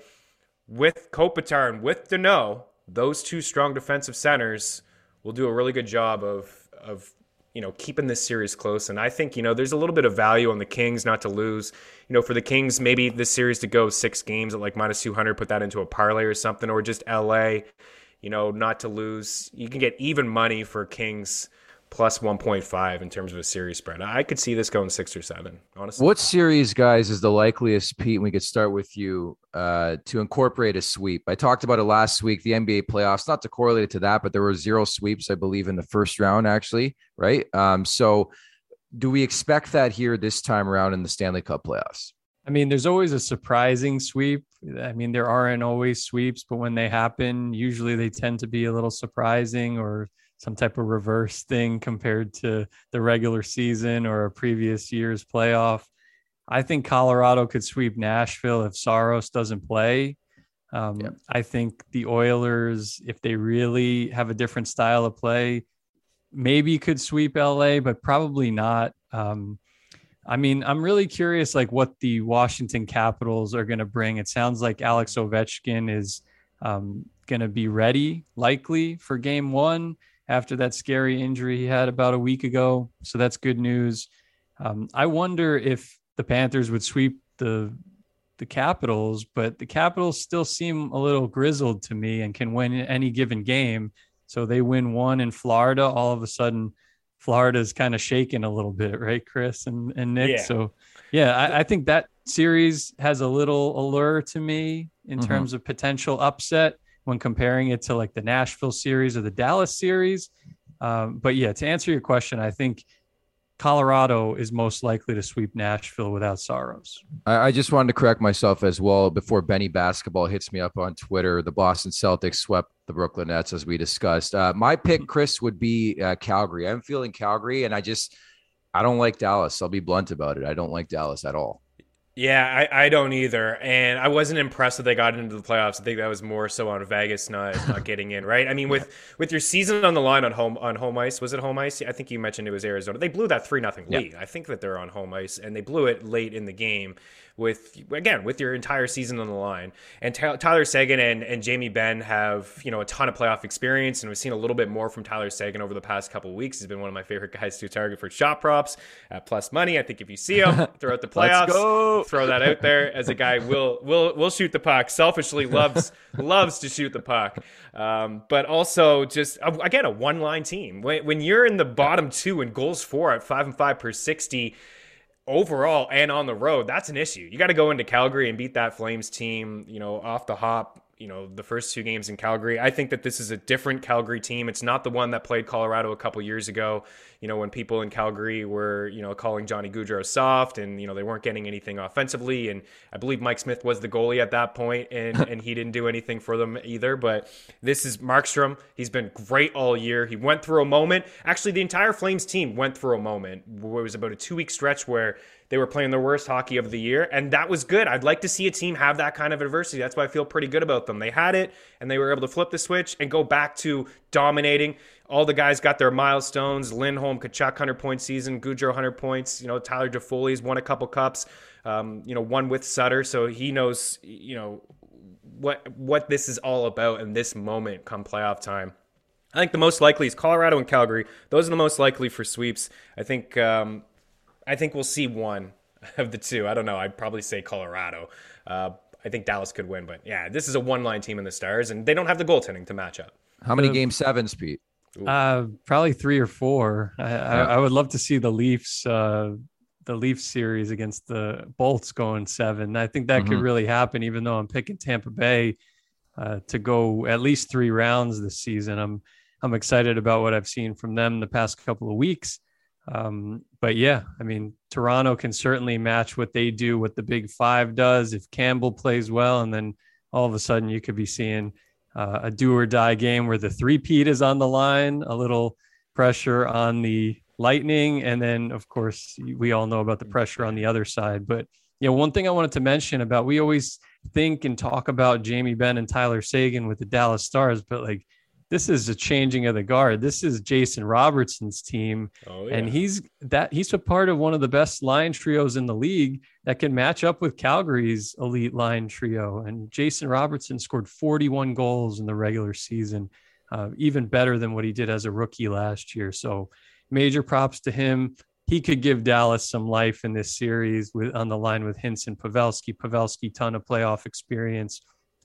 with Kopitar and with Danault, those two strong defensive centers will do a really good job of, of, you know, keeping this series close. And I think, you know, there's a little bit of value on the Kings not to lose. You know, for the Kings, maybe this series to go six games at like minus two hundred, put that into a parlay or something, or just L A, you know, not to lose. You can get even money for Kings plus one point five in terms of a series spread. I could see this going six or seven, honestly. What series, guys, is the likeliest, Pete? And we could start with you uh, to incorporate a sweep. I talked about it last week, the N B A playoffs, not to correlate it to that, but there were zero sweeps, I believe, in the first round, actually, right? Um, so do we expect that here this time around in the Stanley Cup playoffs? I mean, there's always a surprising sweep. I mean, there aren't always sweeps, but when they happen, usually they tend to be a little surprising or some type of reverse thing compared to the regular season or a previous year's playoff. I think Colorado could sweep Nashville if Saros doesn't play. Um, yep. I think the Oilers, if they really have a different style of play, maybe could sweep L A, but probably not. Um, I mean, I'm really curious, like what the Washington Capitals are going to bring. It sounds like Alex Ovechkin is um, going to be ready, likely for game one, after that scary injury he had about a week ago. So that's good news. Um, I wonder if the Panthers would sweep the the Capitals, but the Capitals still seem a little grizzled to me and can win any given game. So they win one in Florida. All of a sudden, Florida's kind of shaking a little bit, right, Chris and, and Nick? Yeah. So, yeah, I, I think that series has a little allure to me in mm-hmm. terms of potential upset when comparing it to like the Nashville series or the Dallas series. Um, but yeah, to answer your question, I think Colorado is most likely to sweep Nashville without Saros. I, I just wanted to correct myself as well before Benny Basketball hits me up on Twitter. The Boston Celtics swept the Brooklyn Nets, as we discussed. Uh, my pick, Chris, would be uh, Calgary. I'm feeling Calgary, and I just I don't like Dallas. I'll be blunt about it. I don't like Dallas at all. Yeah, I, I don't either. And I wasn't impressed that they got into the playoffs. I think that was more so on Vegas not, not getting in, right? I mean, with, yeah. with your season on the line on home on home ice, was it home ice? I think you mentioned it was Arizona. They blew that three nothing lead. Yeah. I think that they're on home ice, and they blew it late in the game with, again, with your entire season on the line. And Tyler Seguin and, and Jamie Benn have, you know, a ton of playoff experience, and we've seen a little bit more from Tyler Seguin over the past couple of weeks. He's been one of my favorite guys to target for shot props at plus money. I think if you see him throughout the playoffs, Let's go. Throw that out there as a guy will will will shoot the puck. Selfishly loves loves to shoot the puck, um, but also just again a one line team. When when you're in the bottom two in goals for at five and five per sixty. Overall and on the road, that's an issue. You got to go into Calgary and beat that Flames team, you know, off the hop, you know, the first two games in Calgary. I think that this is a different Calgary team. It's not the one that played Colorado a couple years ago, you know, when people in Calgary were, you know, calling Johnny Gaudreau soft and, you know, they weren't getting anything offensively. And I believe Mike Smith was the goalie at that point, and, and he didn't do anything for them either. But this is Markstrom. He's been great all year. He went through a moment. Actually, the entire Flames team went through a moment. It was about a two-week stretch where they were playing their worst hockey of the year, and that was good. I'd like to see a team have that kind of adversity. That's why I feel pretty good about them. They had it, and they were able to flip the switch and go back to dominating. All the guys got their milestones. Lindholm, Kachuk, one hundred point season. Gaudreau, one hundred points. You know, Tyler Toffoli's won a couple cups. Um, you know, one with Sutter, so he knows, you know, what what this is all about in this moment come playoff time. I think the most likely is Colorado and Calgary. Those are the most likely for sweeps. I think um, I think we'll see one of the two. I don't know. I'd probably say Colorado. Uh, I think Dallas could win, but yeah, this is a one-line team in the Stars, and they don't have the goaltending to match up. How many uh, game sevens, Pete? Uh, probably three or four. I, yeah. I, I would love to see the Leafs, uh, the Leafs series against the Bolts going seven. I think that mm-hmm. could really happen, even though I'm picking Tampa Bay uh, to go at least three rounds this season. I'm I'm excited about what I've seen from them the past couple of weeks. Um, but yeah, I mean, Toronto can certainly match what they do, what the Big Five does. If Campbell plays well, and then all of a sudden you could be seeing uh, a do or die game where the three-peat is on the line, a little pressure on the Lightning. And then of course we all know about the pressure on the other side. But you know, one thing I wanted to mention about, we always think and talk about Jamie Benn and Tyler Seguin with the Dallas Stars, but like, this is a changing of the guard. This is Jason Robertson's team. Oh, yeah. And he's that he's a part of one of the best line trios in the league that can match up with Calgary's elite line trio. And Jason Robertson scored forty-one goals in the regular season, uh, even better than what he did as a rookie last year. So major props to him. He could give Dallas some life in this series with on the line with Hintz and Pavelski. Pavelski, ton of playoff experience.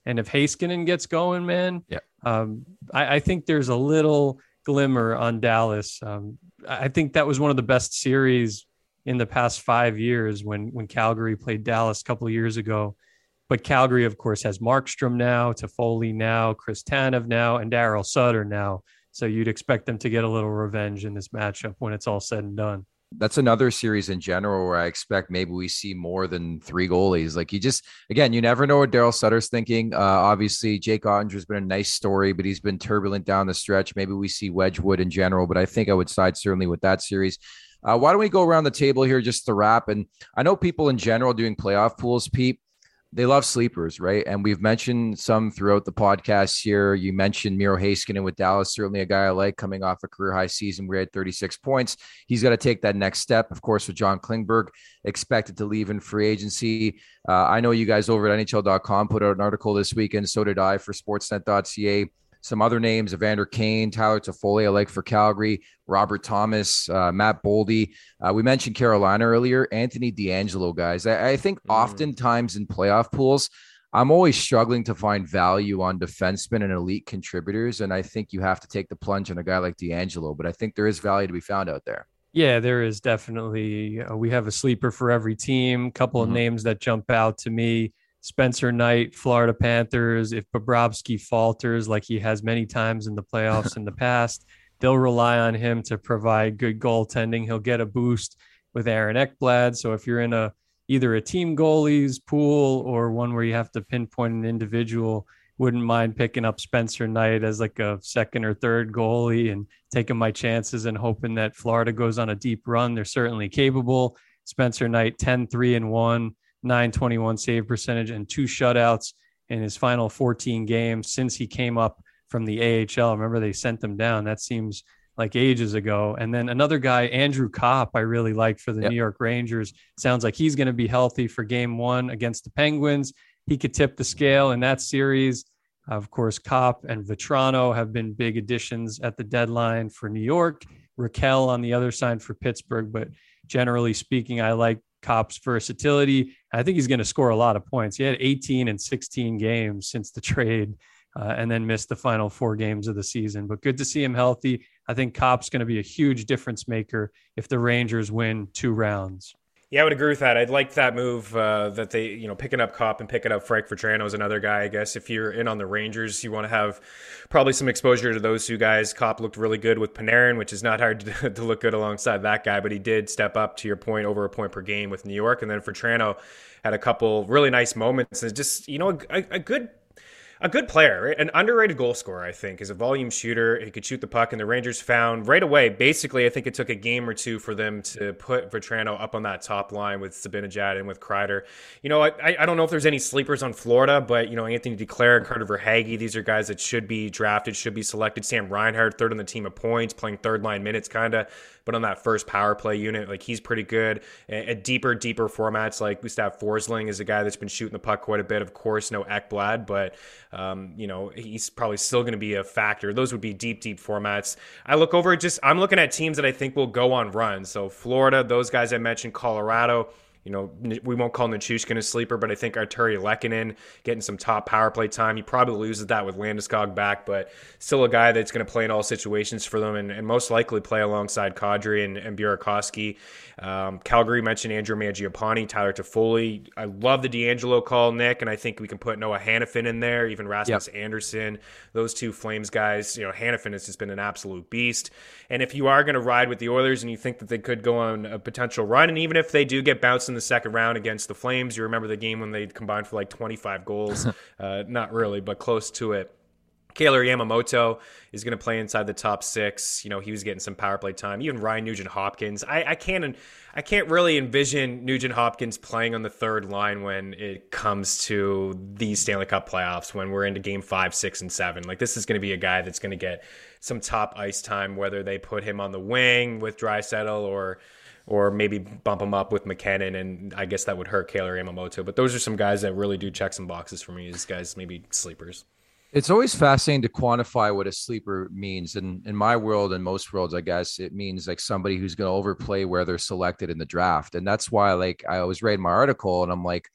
And if Heiskanen gets going, man, yeah, um, I, I think there's a little glimmer on Dallas. Um, I think that was one of the best series in the past five years when when Calgary played Dallas a couple of years ago. But Calgary, of course, has Markstrom now, Toffoli now, Chris Tanev now, and Daryl Sutter now. So you'd expect them to get a little revenge in this matchup when it's all said and done. That's another series in general where I expect maybe we see more than three goalies. Like you just, again, you never know what Daryl Sutter's thinking. Uh, obviously, Jake Ottinger's been a nice story, but he's been turbulent down the stretch. Maybe we see Wedgwood in general, but I think I would side certainly with that series. Uh, why don't we go around the table here just to wrap? And I know people in general doing playoff pools, Pete, they love sleepers, right? And we've mentioned some throughout the podcast here. You mentioned Miro Heiskanen with Dallas, certainly a guy I like coming off a career high season where he had thirty-six points. He's got to take that next step. Of course, with John Klingberg expected to leave in free agency. Uh, I know you guys over at N H L dot com put out an article this weekend. So did I for sportsnet dot c a. Some other names, Evander Kane, Tyler Toffoli, I like for Calgary, Robert Thomas, uh, Matt Boldy. Uh, we mentioned Carolina earlier, Anthony DeAngelo, guys. I, I think mm. oftentimes in playoff pools, I'm always struggling to find value on defensemen and elite contributors. And I think you have to take the plunge on a guy like DeAngelo, but I think there is value to be found out there. Yeah, there is definitely. Uh, we have a sleeper for every team. Couple mm-hmm. of names that jump out to me. Spencer Knight, Florida Panthers. If Bobrovsky falters like he has many times in the playoffs in the past, they'll rely on him to provide good goaltending. He'll get a boost with Aaron Ekblad. So if you're in a either a team goalies pool or one where you have to pinpoint an individual, wouldn't mind picking up Spencer Knight as like a second or third goalie and taking my chances and hoping that Florida goes on a deep run. They're certainly capable. Spencer Knight, ten three and one. nine twenty-one save percentage and two shutouts in his final fourteen games since he came up from the A H L. Remember, they sent him down. That seems like ages ago. And then another guy, Andrew Kopp, I really like for the yep. New York Rangers. Sounds like he's going to be healthy for game one against the Penguins. He could tip the scale in that series. Of course, Kopp and Vetrano have been big additions at the deadline for New York. Raquel on the other side for Pittsburgh. But generally speaking, I like Kopp's versatility. I think he's going to score a lot of points. He had eighteen and sixteen games since the trade uh, and then missed the final four games of the season. But good to see him healthy. I think Kopp's going to be a huge difference maker if the Rangers win two rounds. Yeah, I would agree with that. I'd like that move uh, that they, you know, picking up Kopp and picking up Frank Vetrano is another guy. I guess if you're in on the Rangers, you want to have probably some exposure to those two guys. Kopp looked really good with Panarin, which is not hard to, to look good alongside that guy, but he did step up, to your point, over a point per game with New York. And then Vetrano had a couple really nice moments. And just, you know, a, a good A good player, right? An underrated goal scorer, I think, is a volume shooter. He could shoot the puck, and the Rangers found right away, basically, I think it took a game or two for them to put Vetrano up on that top line with Zibanejad and with Kreider. You know, I, I don't know if there's any sleepers on Florida, but, you know, Anthony Duclair, Carter Verhaeghe, these are guys that should be drafted, should be selected. Sam Reinhart, third on the team of points, playing third-line minutes, kind of, but on that first power play unit, like, he's pretty good. At deeper, deeper formats, like Gustav Forsling is a guy that's been shooting the puck quite a bit. Of course, no Ekblad, but Um, you know, he's probably still going to be a factor. Those would be deep, deep formats. I look over just, I'm looking at teams that I think will go on runs. So Florida, those guys I mentioned, Colorado, you know, we won't call Nichushkin a sleeper, but I think Arturi Lehkonen getting some top power play time. He probably loses that with Landeskog back, but still a guy that's going to play in all situations for them and, and most likely play alongside Kadri and, and Burakovsky. Um, Calgary mentioned Andrew Mangiapane, Tyler Toffoli. I love the DeAngelo call, Nick, and I think we can put Noah Hannafin in there, even Rasmus yep. Anderson. Those two Flames guys, you know, Hannafin has just been an absolute beast. And if you are going to ride with the Oilers and you think that they could go on a potential run, and even if they do get bounced in the second round against the Flames, you remember the game when they combined for like twenty-five goals. uh, not really, but close to it. Kailer Yamamoto is going to play inside the top six. You know, he was getting some power play time. Even Ryan Nugent-Hopkins. I, I can't I can't really envision Nugent-Hopkins playing on the third line when it comes to these Stanley Cup playoffs, when we're into game five, six, and seven. Like, this is going to be a guy that's going to get some top ice time, whether they put him on the wing with Draisaitl or or maybe bump him up with McKinnon, and I guess that would hurt Kailer Yamamoto. But those are some guys that really do check some boxes for me. These guys maybe sleepers. It's always fascinating to quantify what a sleeper means. And in my world and most worlds, I guess it means like somebody who's going to overplay where they're selected in the draft. And that's why, like, I was reading my article and I'm like,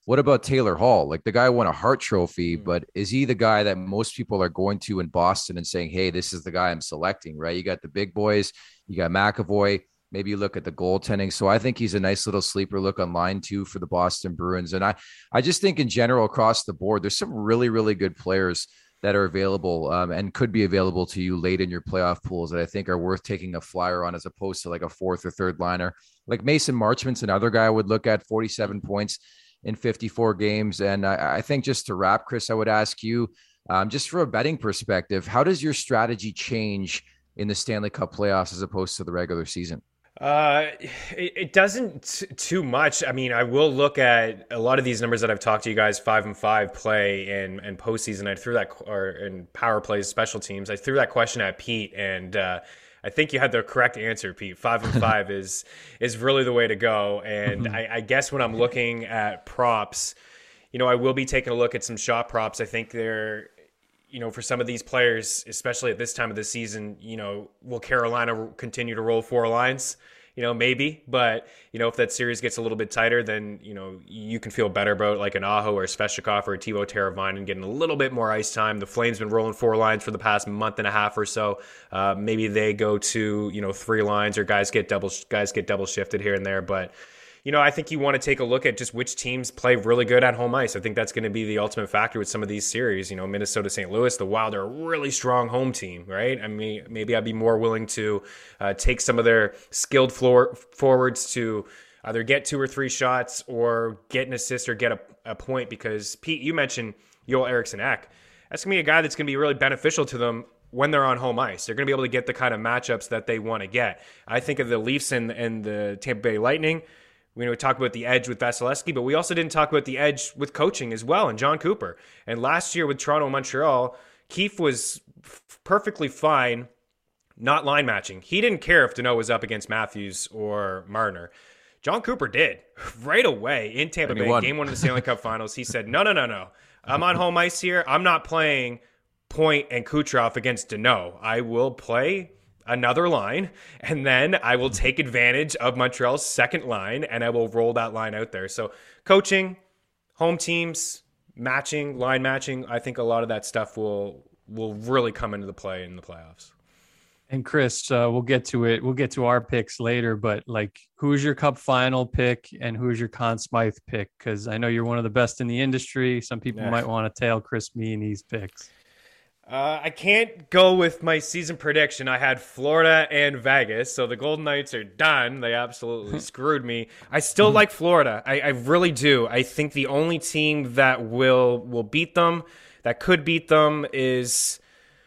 What about Taylor Hall? Like the guy won a Hart Trophy, Mm. but is he the guy that most people are going to in Boston and saying, hey, this is the guy I'm selecting, right? You got the big boys, you got McAvoy. Maybe you look at the goaltending. So I think he's a nice little sleeper look on line two for the Boston Bruins. And I, I just think in general across the board, there's some really, really good players that are available um, and could be available to you late in your playoff pools that I think are worth taking a flyer on as opposed to like a fourth or third liner. Like Mason Marchment's another guy I would look at, forty-seven points in fifty-four games. And I, I think just to wrap, Chris, I would ask you, um, just for a betting perspective, how does your strategy change in the Stanley Cup playoffs as opposed to the regular season? Uh, it, it doesn't t- too much. I mean, I will look at a lot of these numbers that I've talked to you guys, five and five play and and postseason. I threw that, or in power plays, special teams. I threw that question at Pete, and uh, I think you had the correct answer, Pete. Five and five is is really the way to go. And I, I guess when I'm looking at props, you know, I will be taking a look at some shot props. I think they're, you know, for some of these players, especially at this time of the season, you know, will Carolina continue to roll four lines? You know, maybe, but, you know, if that series gets a little bit tighter, then, you know, you can feel better about like an Aho or a Svechnikov or a Teuvo Teravainen getting a little bit more ice time. The Flames been rolling four lines for the past month and a half or so. Uh, maybe they go to, you know, three lines, or guys get double, guys get double shifted here and there. But, you know, I think you want to take a look at just which teams play really good at home ice. I think that's going to be the ultimate factor with some of these series. You know, Minnesota, Saint Louis, the Wild are a really strong home team, right? I mean, maybe I'd be more willing to uh, take some of their skilled floor forwards to either get two or three shots or get an assist or get a, a point, because, Pete, you mentioned Joel Eriksson Ek. That's going to be a guy that's going to be really beneficial to them when they're on home ice. They're going to be able to get the kind of matchups that they want to get. I think of the Leafs and, and the Tampa Bay Lightning. We know we talked about the edge with Vasilevsky, but we also didn't talk about the edge with coaching as well, and John Cooper. And last year with Toronto and Montreal, Keefe was f- perfectly fine not line matching. He didn't care if Danault was up against Matthews or Marner. John Cooper did right away in Tampa Bay, game one of the Stanley Cup Finals. He said, no, no, no, no. I'm on home ice here. I'm not playing Point and Kucherov against Danault. I will play another line, and then I will take advantage of Montreal's second line, and I will roll that line out there. So coaching, home teams, matching, line matching, I think a lot of that stuff will will really come into the play in the playoffs. And Chris, uh, we'll get to it. We'll get to our picks later, but like, who's your Cup final pick and who's your Conn Smythe pick? Because I know you're one of the best in the industry. Some people yeah. might want to tail Chris Meany's picks. Uh, I can't go with my season prediction. I had Florida and Vegas, so the Golden Knights are done. They absolutely screwed me. I still like Florida. I, I really do. I think the only team that will will beat them, that could beat them, is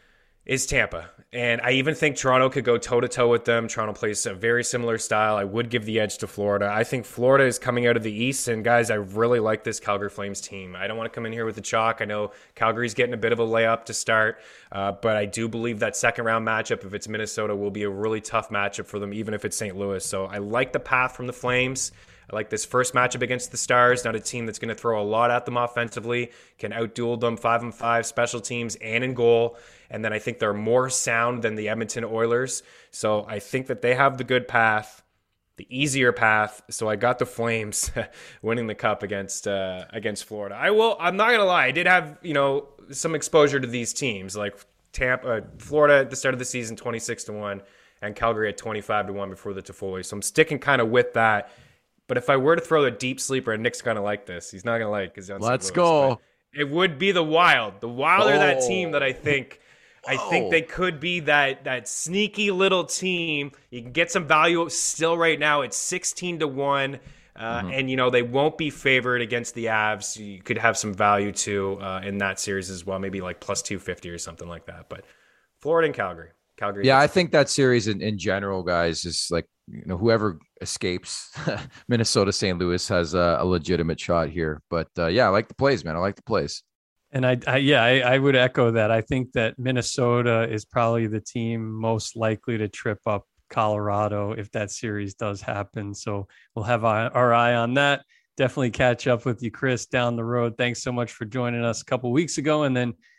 is Tampa. And I even think Toronto could go toe-to-toe with them. Toronto plays a very similar style. I would give the edge to Florida. I think Florida is coming out of the East, and guys, I really like this Calgary Flames team. I don't want to come in here with the chalk. I know Calgary's getting a bit of a layup to start, uh, but I do believe that second-round matchup, if it's Minnesota, will be a really tough matchup for them, even if it's Saint Louis. So I like the path from the Flames. I like this first matchup against the Stars, not a team that's going to throw a lot at them offensively, can outduel them five and five special teams and in goal. And then I think they're more sound than the Edmonton Oilers. So I think that they have the good path, the easier path. So I got the Flames winning the Cup against uh, against Florida. I will. I'm not gonna lie. I did have you know some exposure to these teams, like Tampa, uh, Florida at the start of the season, twenty-six to one, and Calgary at twenty-five to one before the Toffoli. So I'm sticking kind of with that. But if I were to throw a deep sleeper, and Nick's gonna like this, he's not gonna like because let's go. It would be the Wild. The Wild oh. are that team that I think. I think they could be that that sneaky little team. You can get some value still right now. It's sixteen to one. Uh, mm-hmm. And, you know, they won't be favored against the Avs. You could have some value, too, uh, in that series as well. Maybe like plus two fifty or something like that. But Florida and Calgary. Calgary. Yeah, I think that series in, in general, guys, is like, you know, whoever escapes Minnesota, Saint Louis has a, a legitimate shot here. But, uh, yeah, I like the plays, man. I like the plays. And I, I yeah, I, I would echo that. I think that Minnesota is probably the team most likely to trip up Colorado if that series does happen. So we'll have our, our eye on that. Definitely catch up with you, Chris, down the road. Thanks so much for joining us a couple weeks ago. And then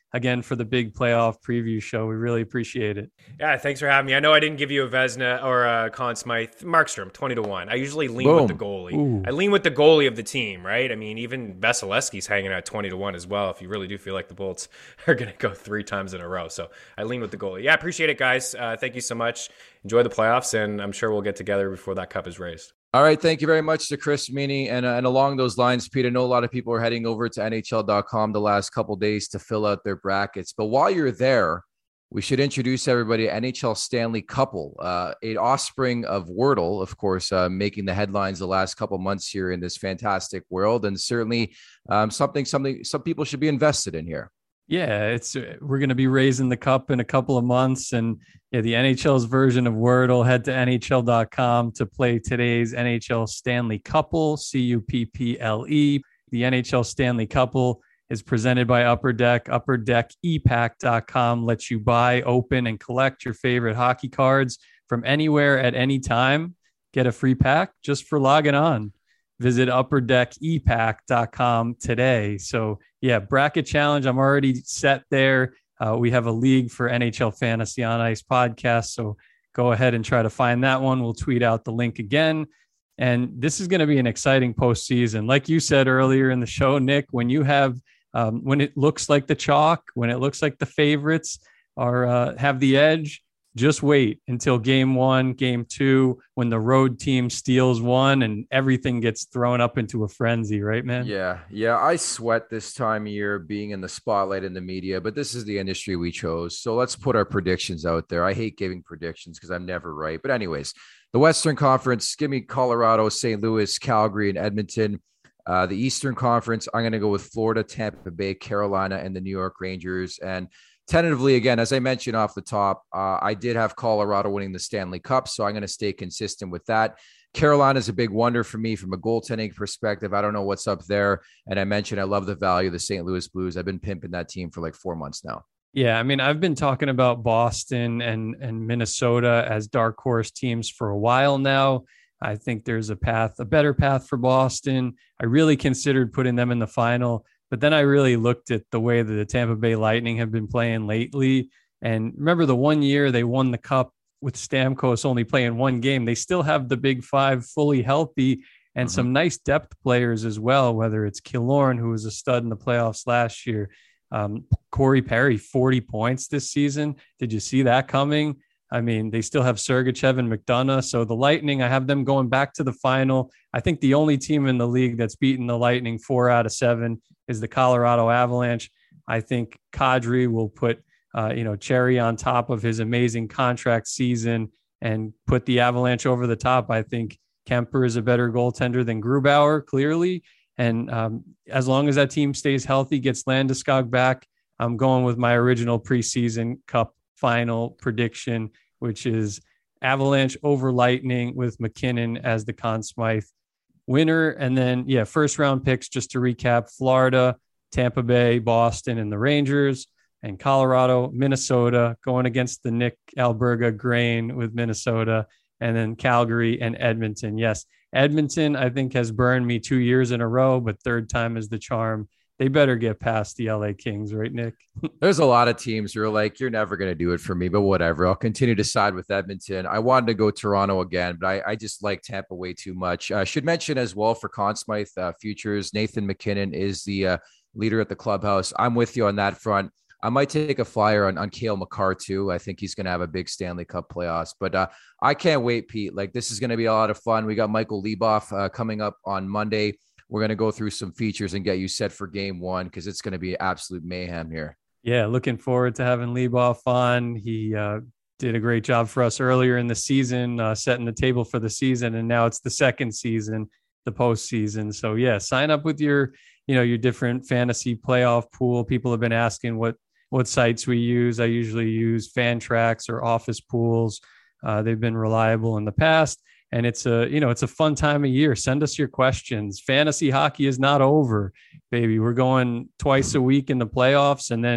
again for the big playoff preview show. We really appreciate it. Yeah, thanks for having me. I know I didn't give you a Vezina or a Conn Smythe. Markstrom, twenty to one. I usually lean Boom. with the goalie. Ooh. I lean with the goalie of the team, right? I mean, even Vasilevsky's hanging out twenty to one as well if you really do feel like the Bolts are going to go three times in a row. So I lean with the goalie. Yeah, appreciate it, guys. Uh, thank you so much. Enjoy the playoffs, and I'm sure we'll get together before that cup is raised. All right. Thank you very much to Chris Meany. And, uh, and along those lines, Pete, I know a lot of people are heading over to N H L dot com the last couple of days to fill out their brackets. But while you're there, we should introduce everybody to N H L Stanley Couple, uh, an offspring of Wordle, of course, uh, making the headlines the last couple of months here in this fantastic world. And certainly um, something, something some people should be invested in here. Yeah, it's we're going to be raising the cup in a couple of months, and yeah, the N H L's version of Wordle. Head to N H L dot com to play today's N H L Stanley Couple, C U P P L E. The N H L Stanley Couple is presented by Upper Deck. Upper Deck E Pack dot com lets you buy, open, and collect your favorite hockey cards from anywhere at any time. Get a free pack just for logging on. Visit Upper Deck E Pack dot com today. So yeah, bracket challenge. I'm already set there. Uh, we have a league for N H L Fantasy on Ice podcast. So go ahead and try to find that one. We'll tweet out the link again. And this is going to be an exciting postseason. Like you said earlier in the show, Nick, when you have, um, when it looks like the chalk, when it looks like the favorites are uh, have the edge, just wait until game one, game two, when the road team steals one and everything gets thrown up into a frenzy, right, man? Yeah. Yeah. I sweat this time of year being in the spotlight in the media, but this is the industry we chose. So let's put our predictions out there. I hate giving predictions because I'm never right. But anyways, the Western Conference, give me Colorado, Saint Louis, Calgary, and Edmonton. Uh, the Eastern Conference, I'm going to go with Florida, Tampa Bay, Carolina, and the New York Rangers. And tentatively, again, as I mentioned off the top, uh, I did have Colorado winning the Stanley Cup, so I'm going to stay consistent with that. Carolina is a big wonder for me from a goaltending perspective. I don't know what's up there. And I mentioned I love the value of the Saint Louis Blues. I've been pimping that team for like four months now. Yeah, I mean, I've been talking about Boston and, and Minnesota as dark horse teams for a while now. I think there's a path, a better path for Boston. I really considered putting them in the final. But then I really looked at the way that the Tampa Bay Lightning have been playing lately. And remember the one year they won the cup with Stamkos only playing one game. They still have the big five fully healthy and mm-hmm. some nice depth players as well, whether it's Killorn, who was a stud in the playoffs last year. Um, Corey Perry, forty points this season. Did you see that coming? I mean, they still have Sergachev and McDonough. So the Lightning, I have them going back to the final. I think the only team in the league that's beaten the Lightning four out of seven is the Colorado Avalanche. I think Kadri will put, uh, you know, cherry on top of his amazing contract season and put the Avalanche over the top. I think Kemper is a better goaltender than Grubauer, clearly. And um, as long as that team stays healthy, gets Landeskog back, I'm going with my original preseason cup final prediction, which is Avalanche over Lightning with McKinnon as the Conn Smythe winner. And then, yeah, first round picks, just to recap: Florida, Tampa Bay, Boston, and the Rangers, and Colorado, Minnesota, going against the Nick Alberga grain with Minnesota, and then Calgary and Edmonton. Yes, Edmonton, I think, has burned me two years in a row, but third time is the charm. They better get past the L A Kings, right, Nick? There's a lot of teams who are like, you're never going to do it for me, but whatever. I'll continue to side with Edmonton. I wanted to go Toronto again, but I, I just like Tampa way too much. I uh, should mention as well for Conn Smythe uh, futures, Nathan McKinnon is the uh, leader at the clubhouse. I'm with you on that front. I might take a flyer on, on Cale Makar too. I think he's going to have a big Stanley Cup playoffs, but uh, I can't wait, Pete. Like, this is going to be a lot of fun. We got Michael Leboff uh, coming up on Monday. We're going to go through some features and get you set for game one because it's going to be absolute mayhem here. Yeah, looking forward to having Leboff on. He uh, did a great job for us earlier in the season, uh, setting the table for the season, and now it's the second season, the postseason. So yeah, sign up with your, you know, your different fantasy playoff pool. People have been asking what what sites we use. I usually use Fantrax or Office Pools. Uh, they've been reliable in the past. And it's a, you know, it's a fun time of year. Send us your questions. Fantasy hockey is not over, baby. We're going twice a week in the playoffs, and then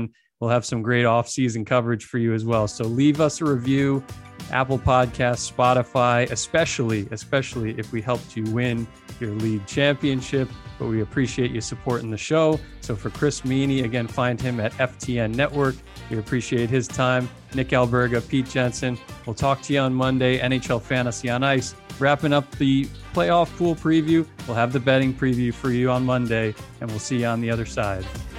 we'll have some great off-season coverage for you as well. So leave us a review, Apple Podcasts, Spotify, especially, especially if we helped you win your league championship. But we appreciate you supporting the show. So for Chris Meany, again, find him at F T N Network. We appreciate his time. Nick Alberga, Pete Jensen. We'll talk to you on Monday. N H L Fantasy on Ice. Wrapping up the playoff pool preview. We'll have the betting preview for you on Monday, and we'll see you on the other side.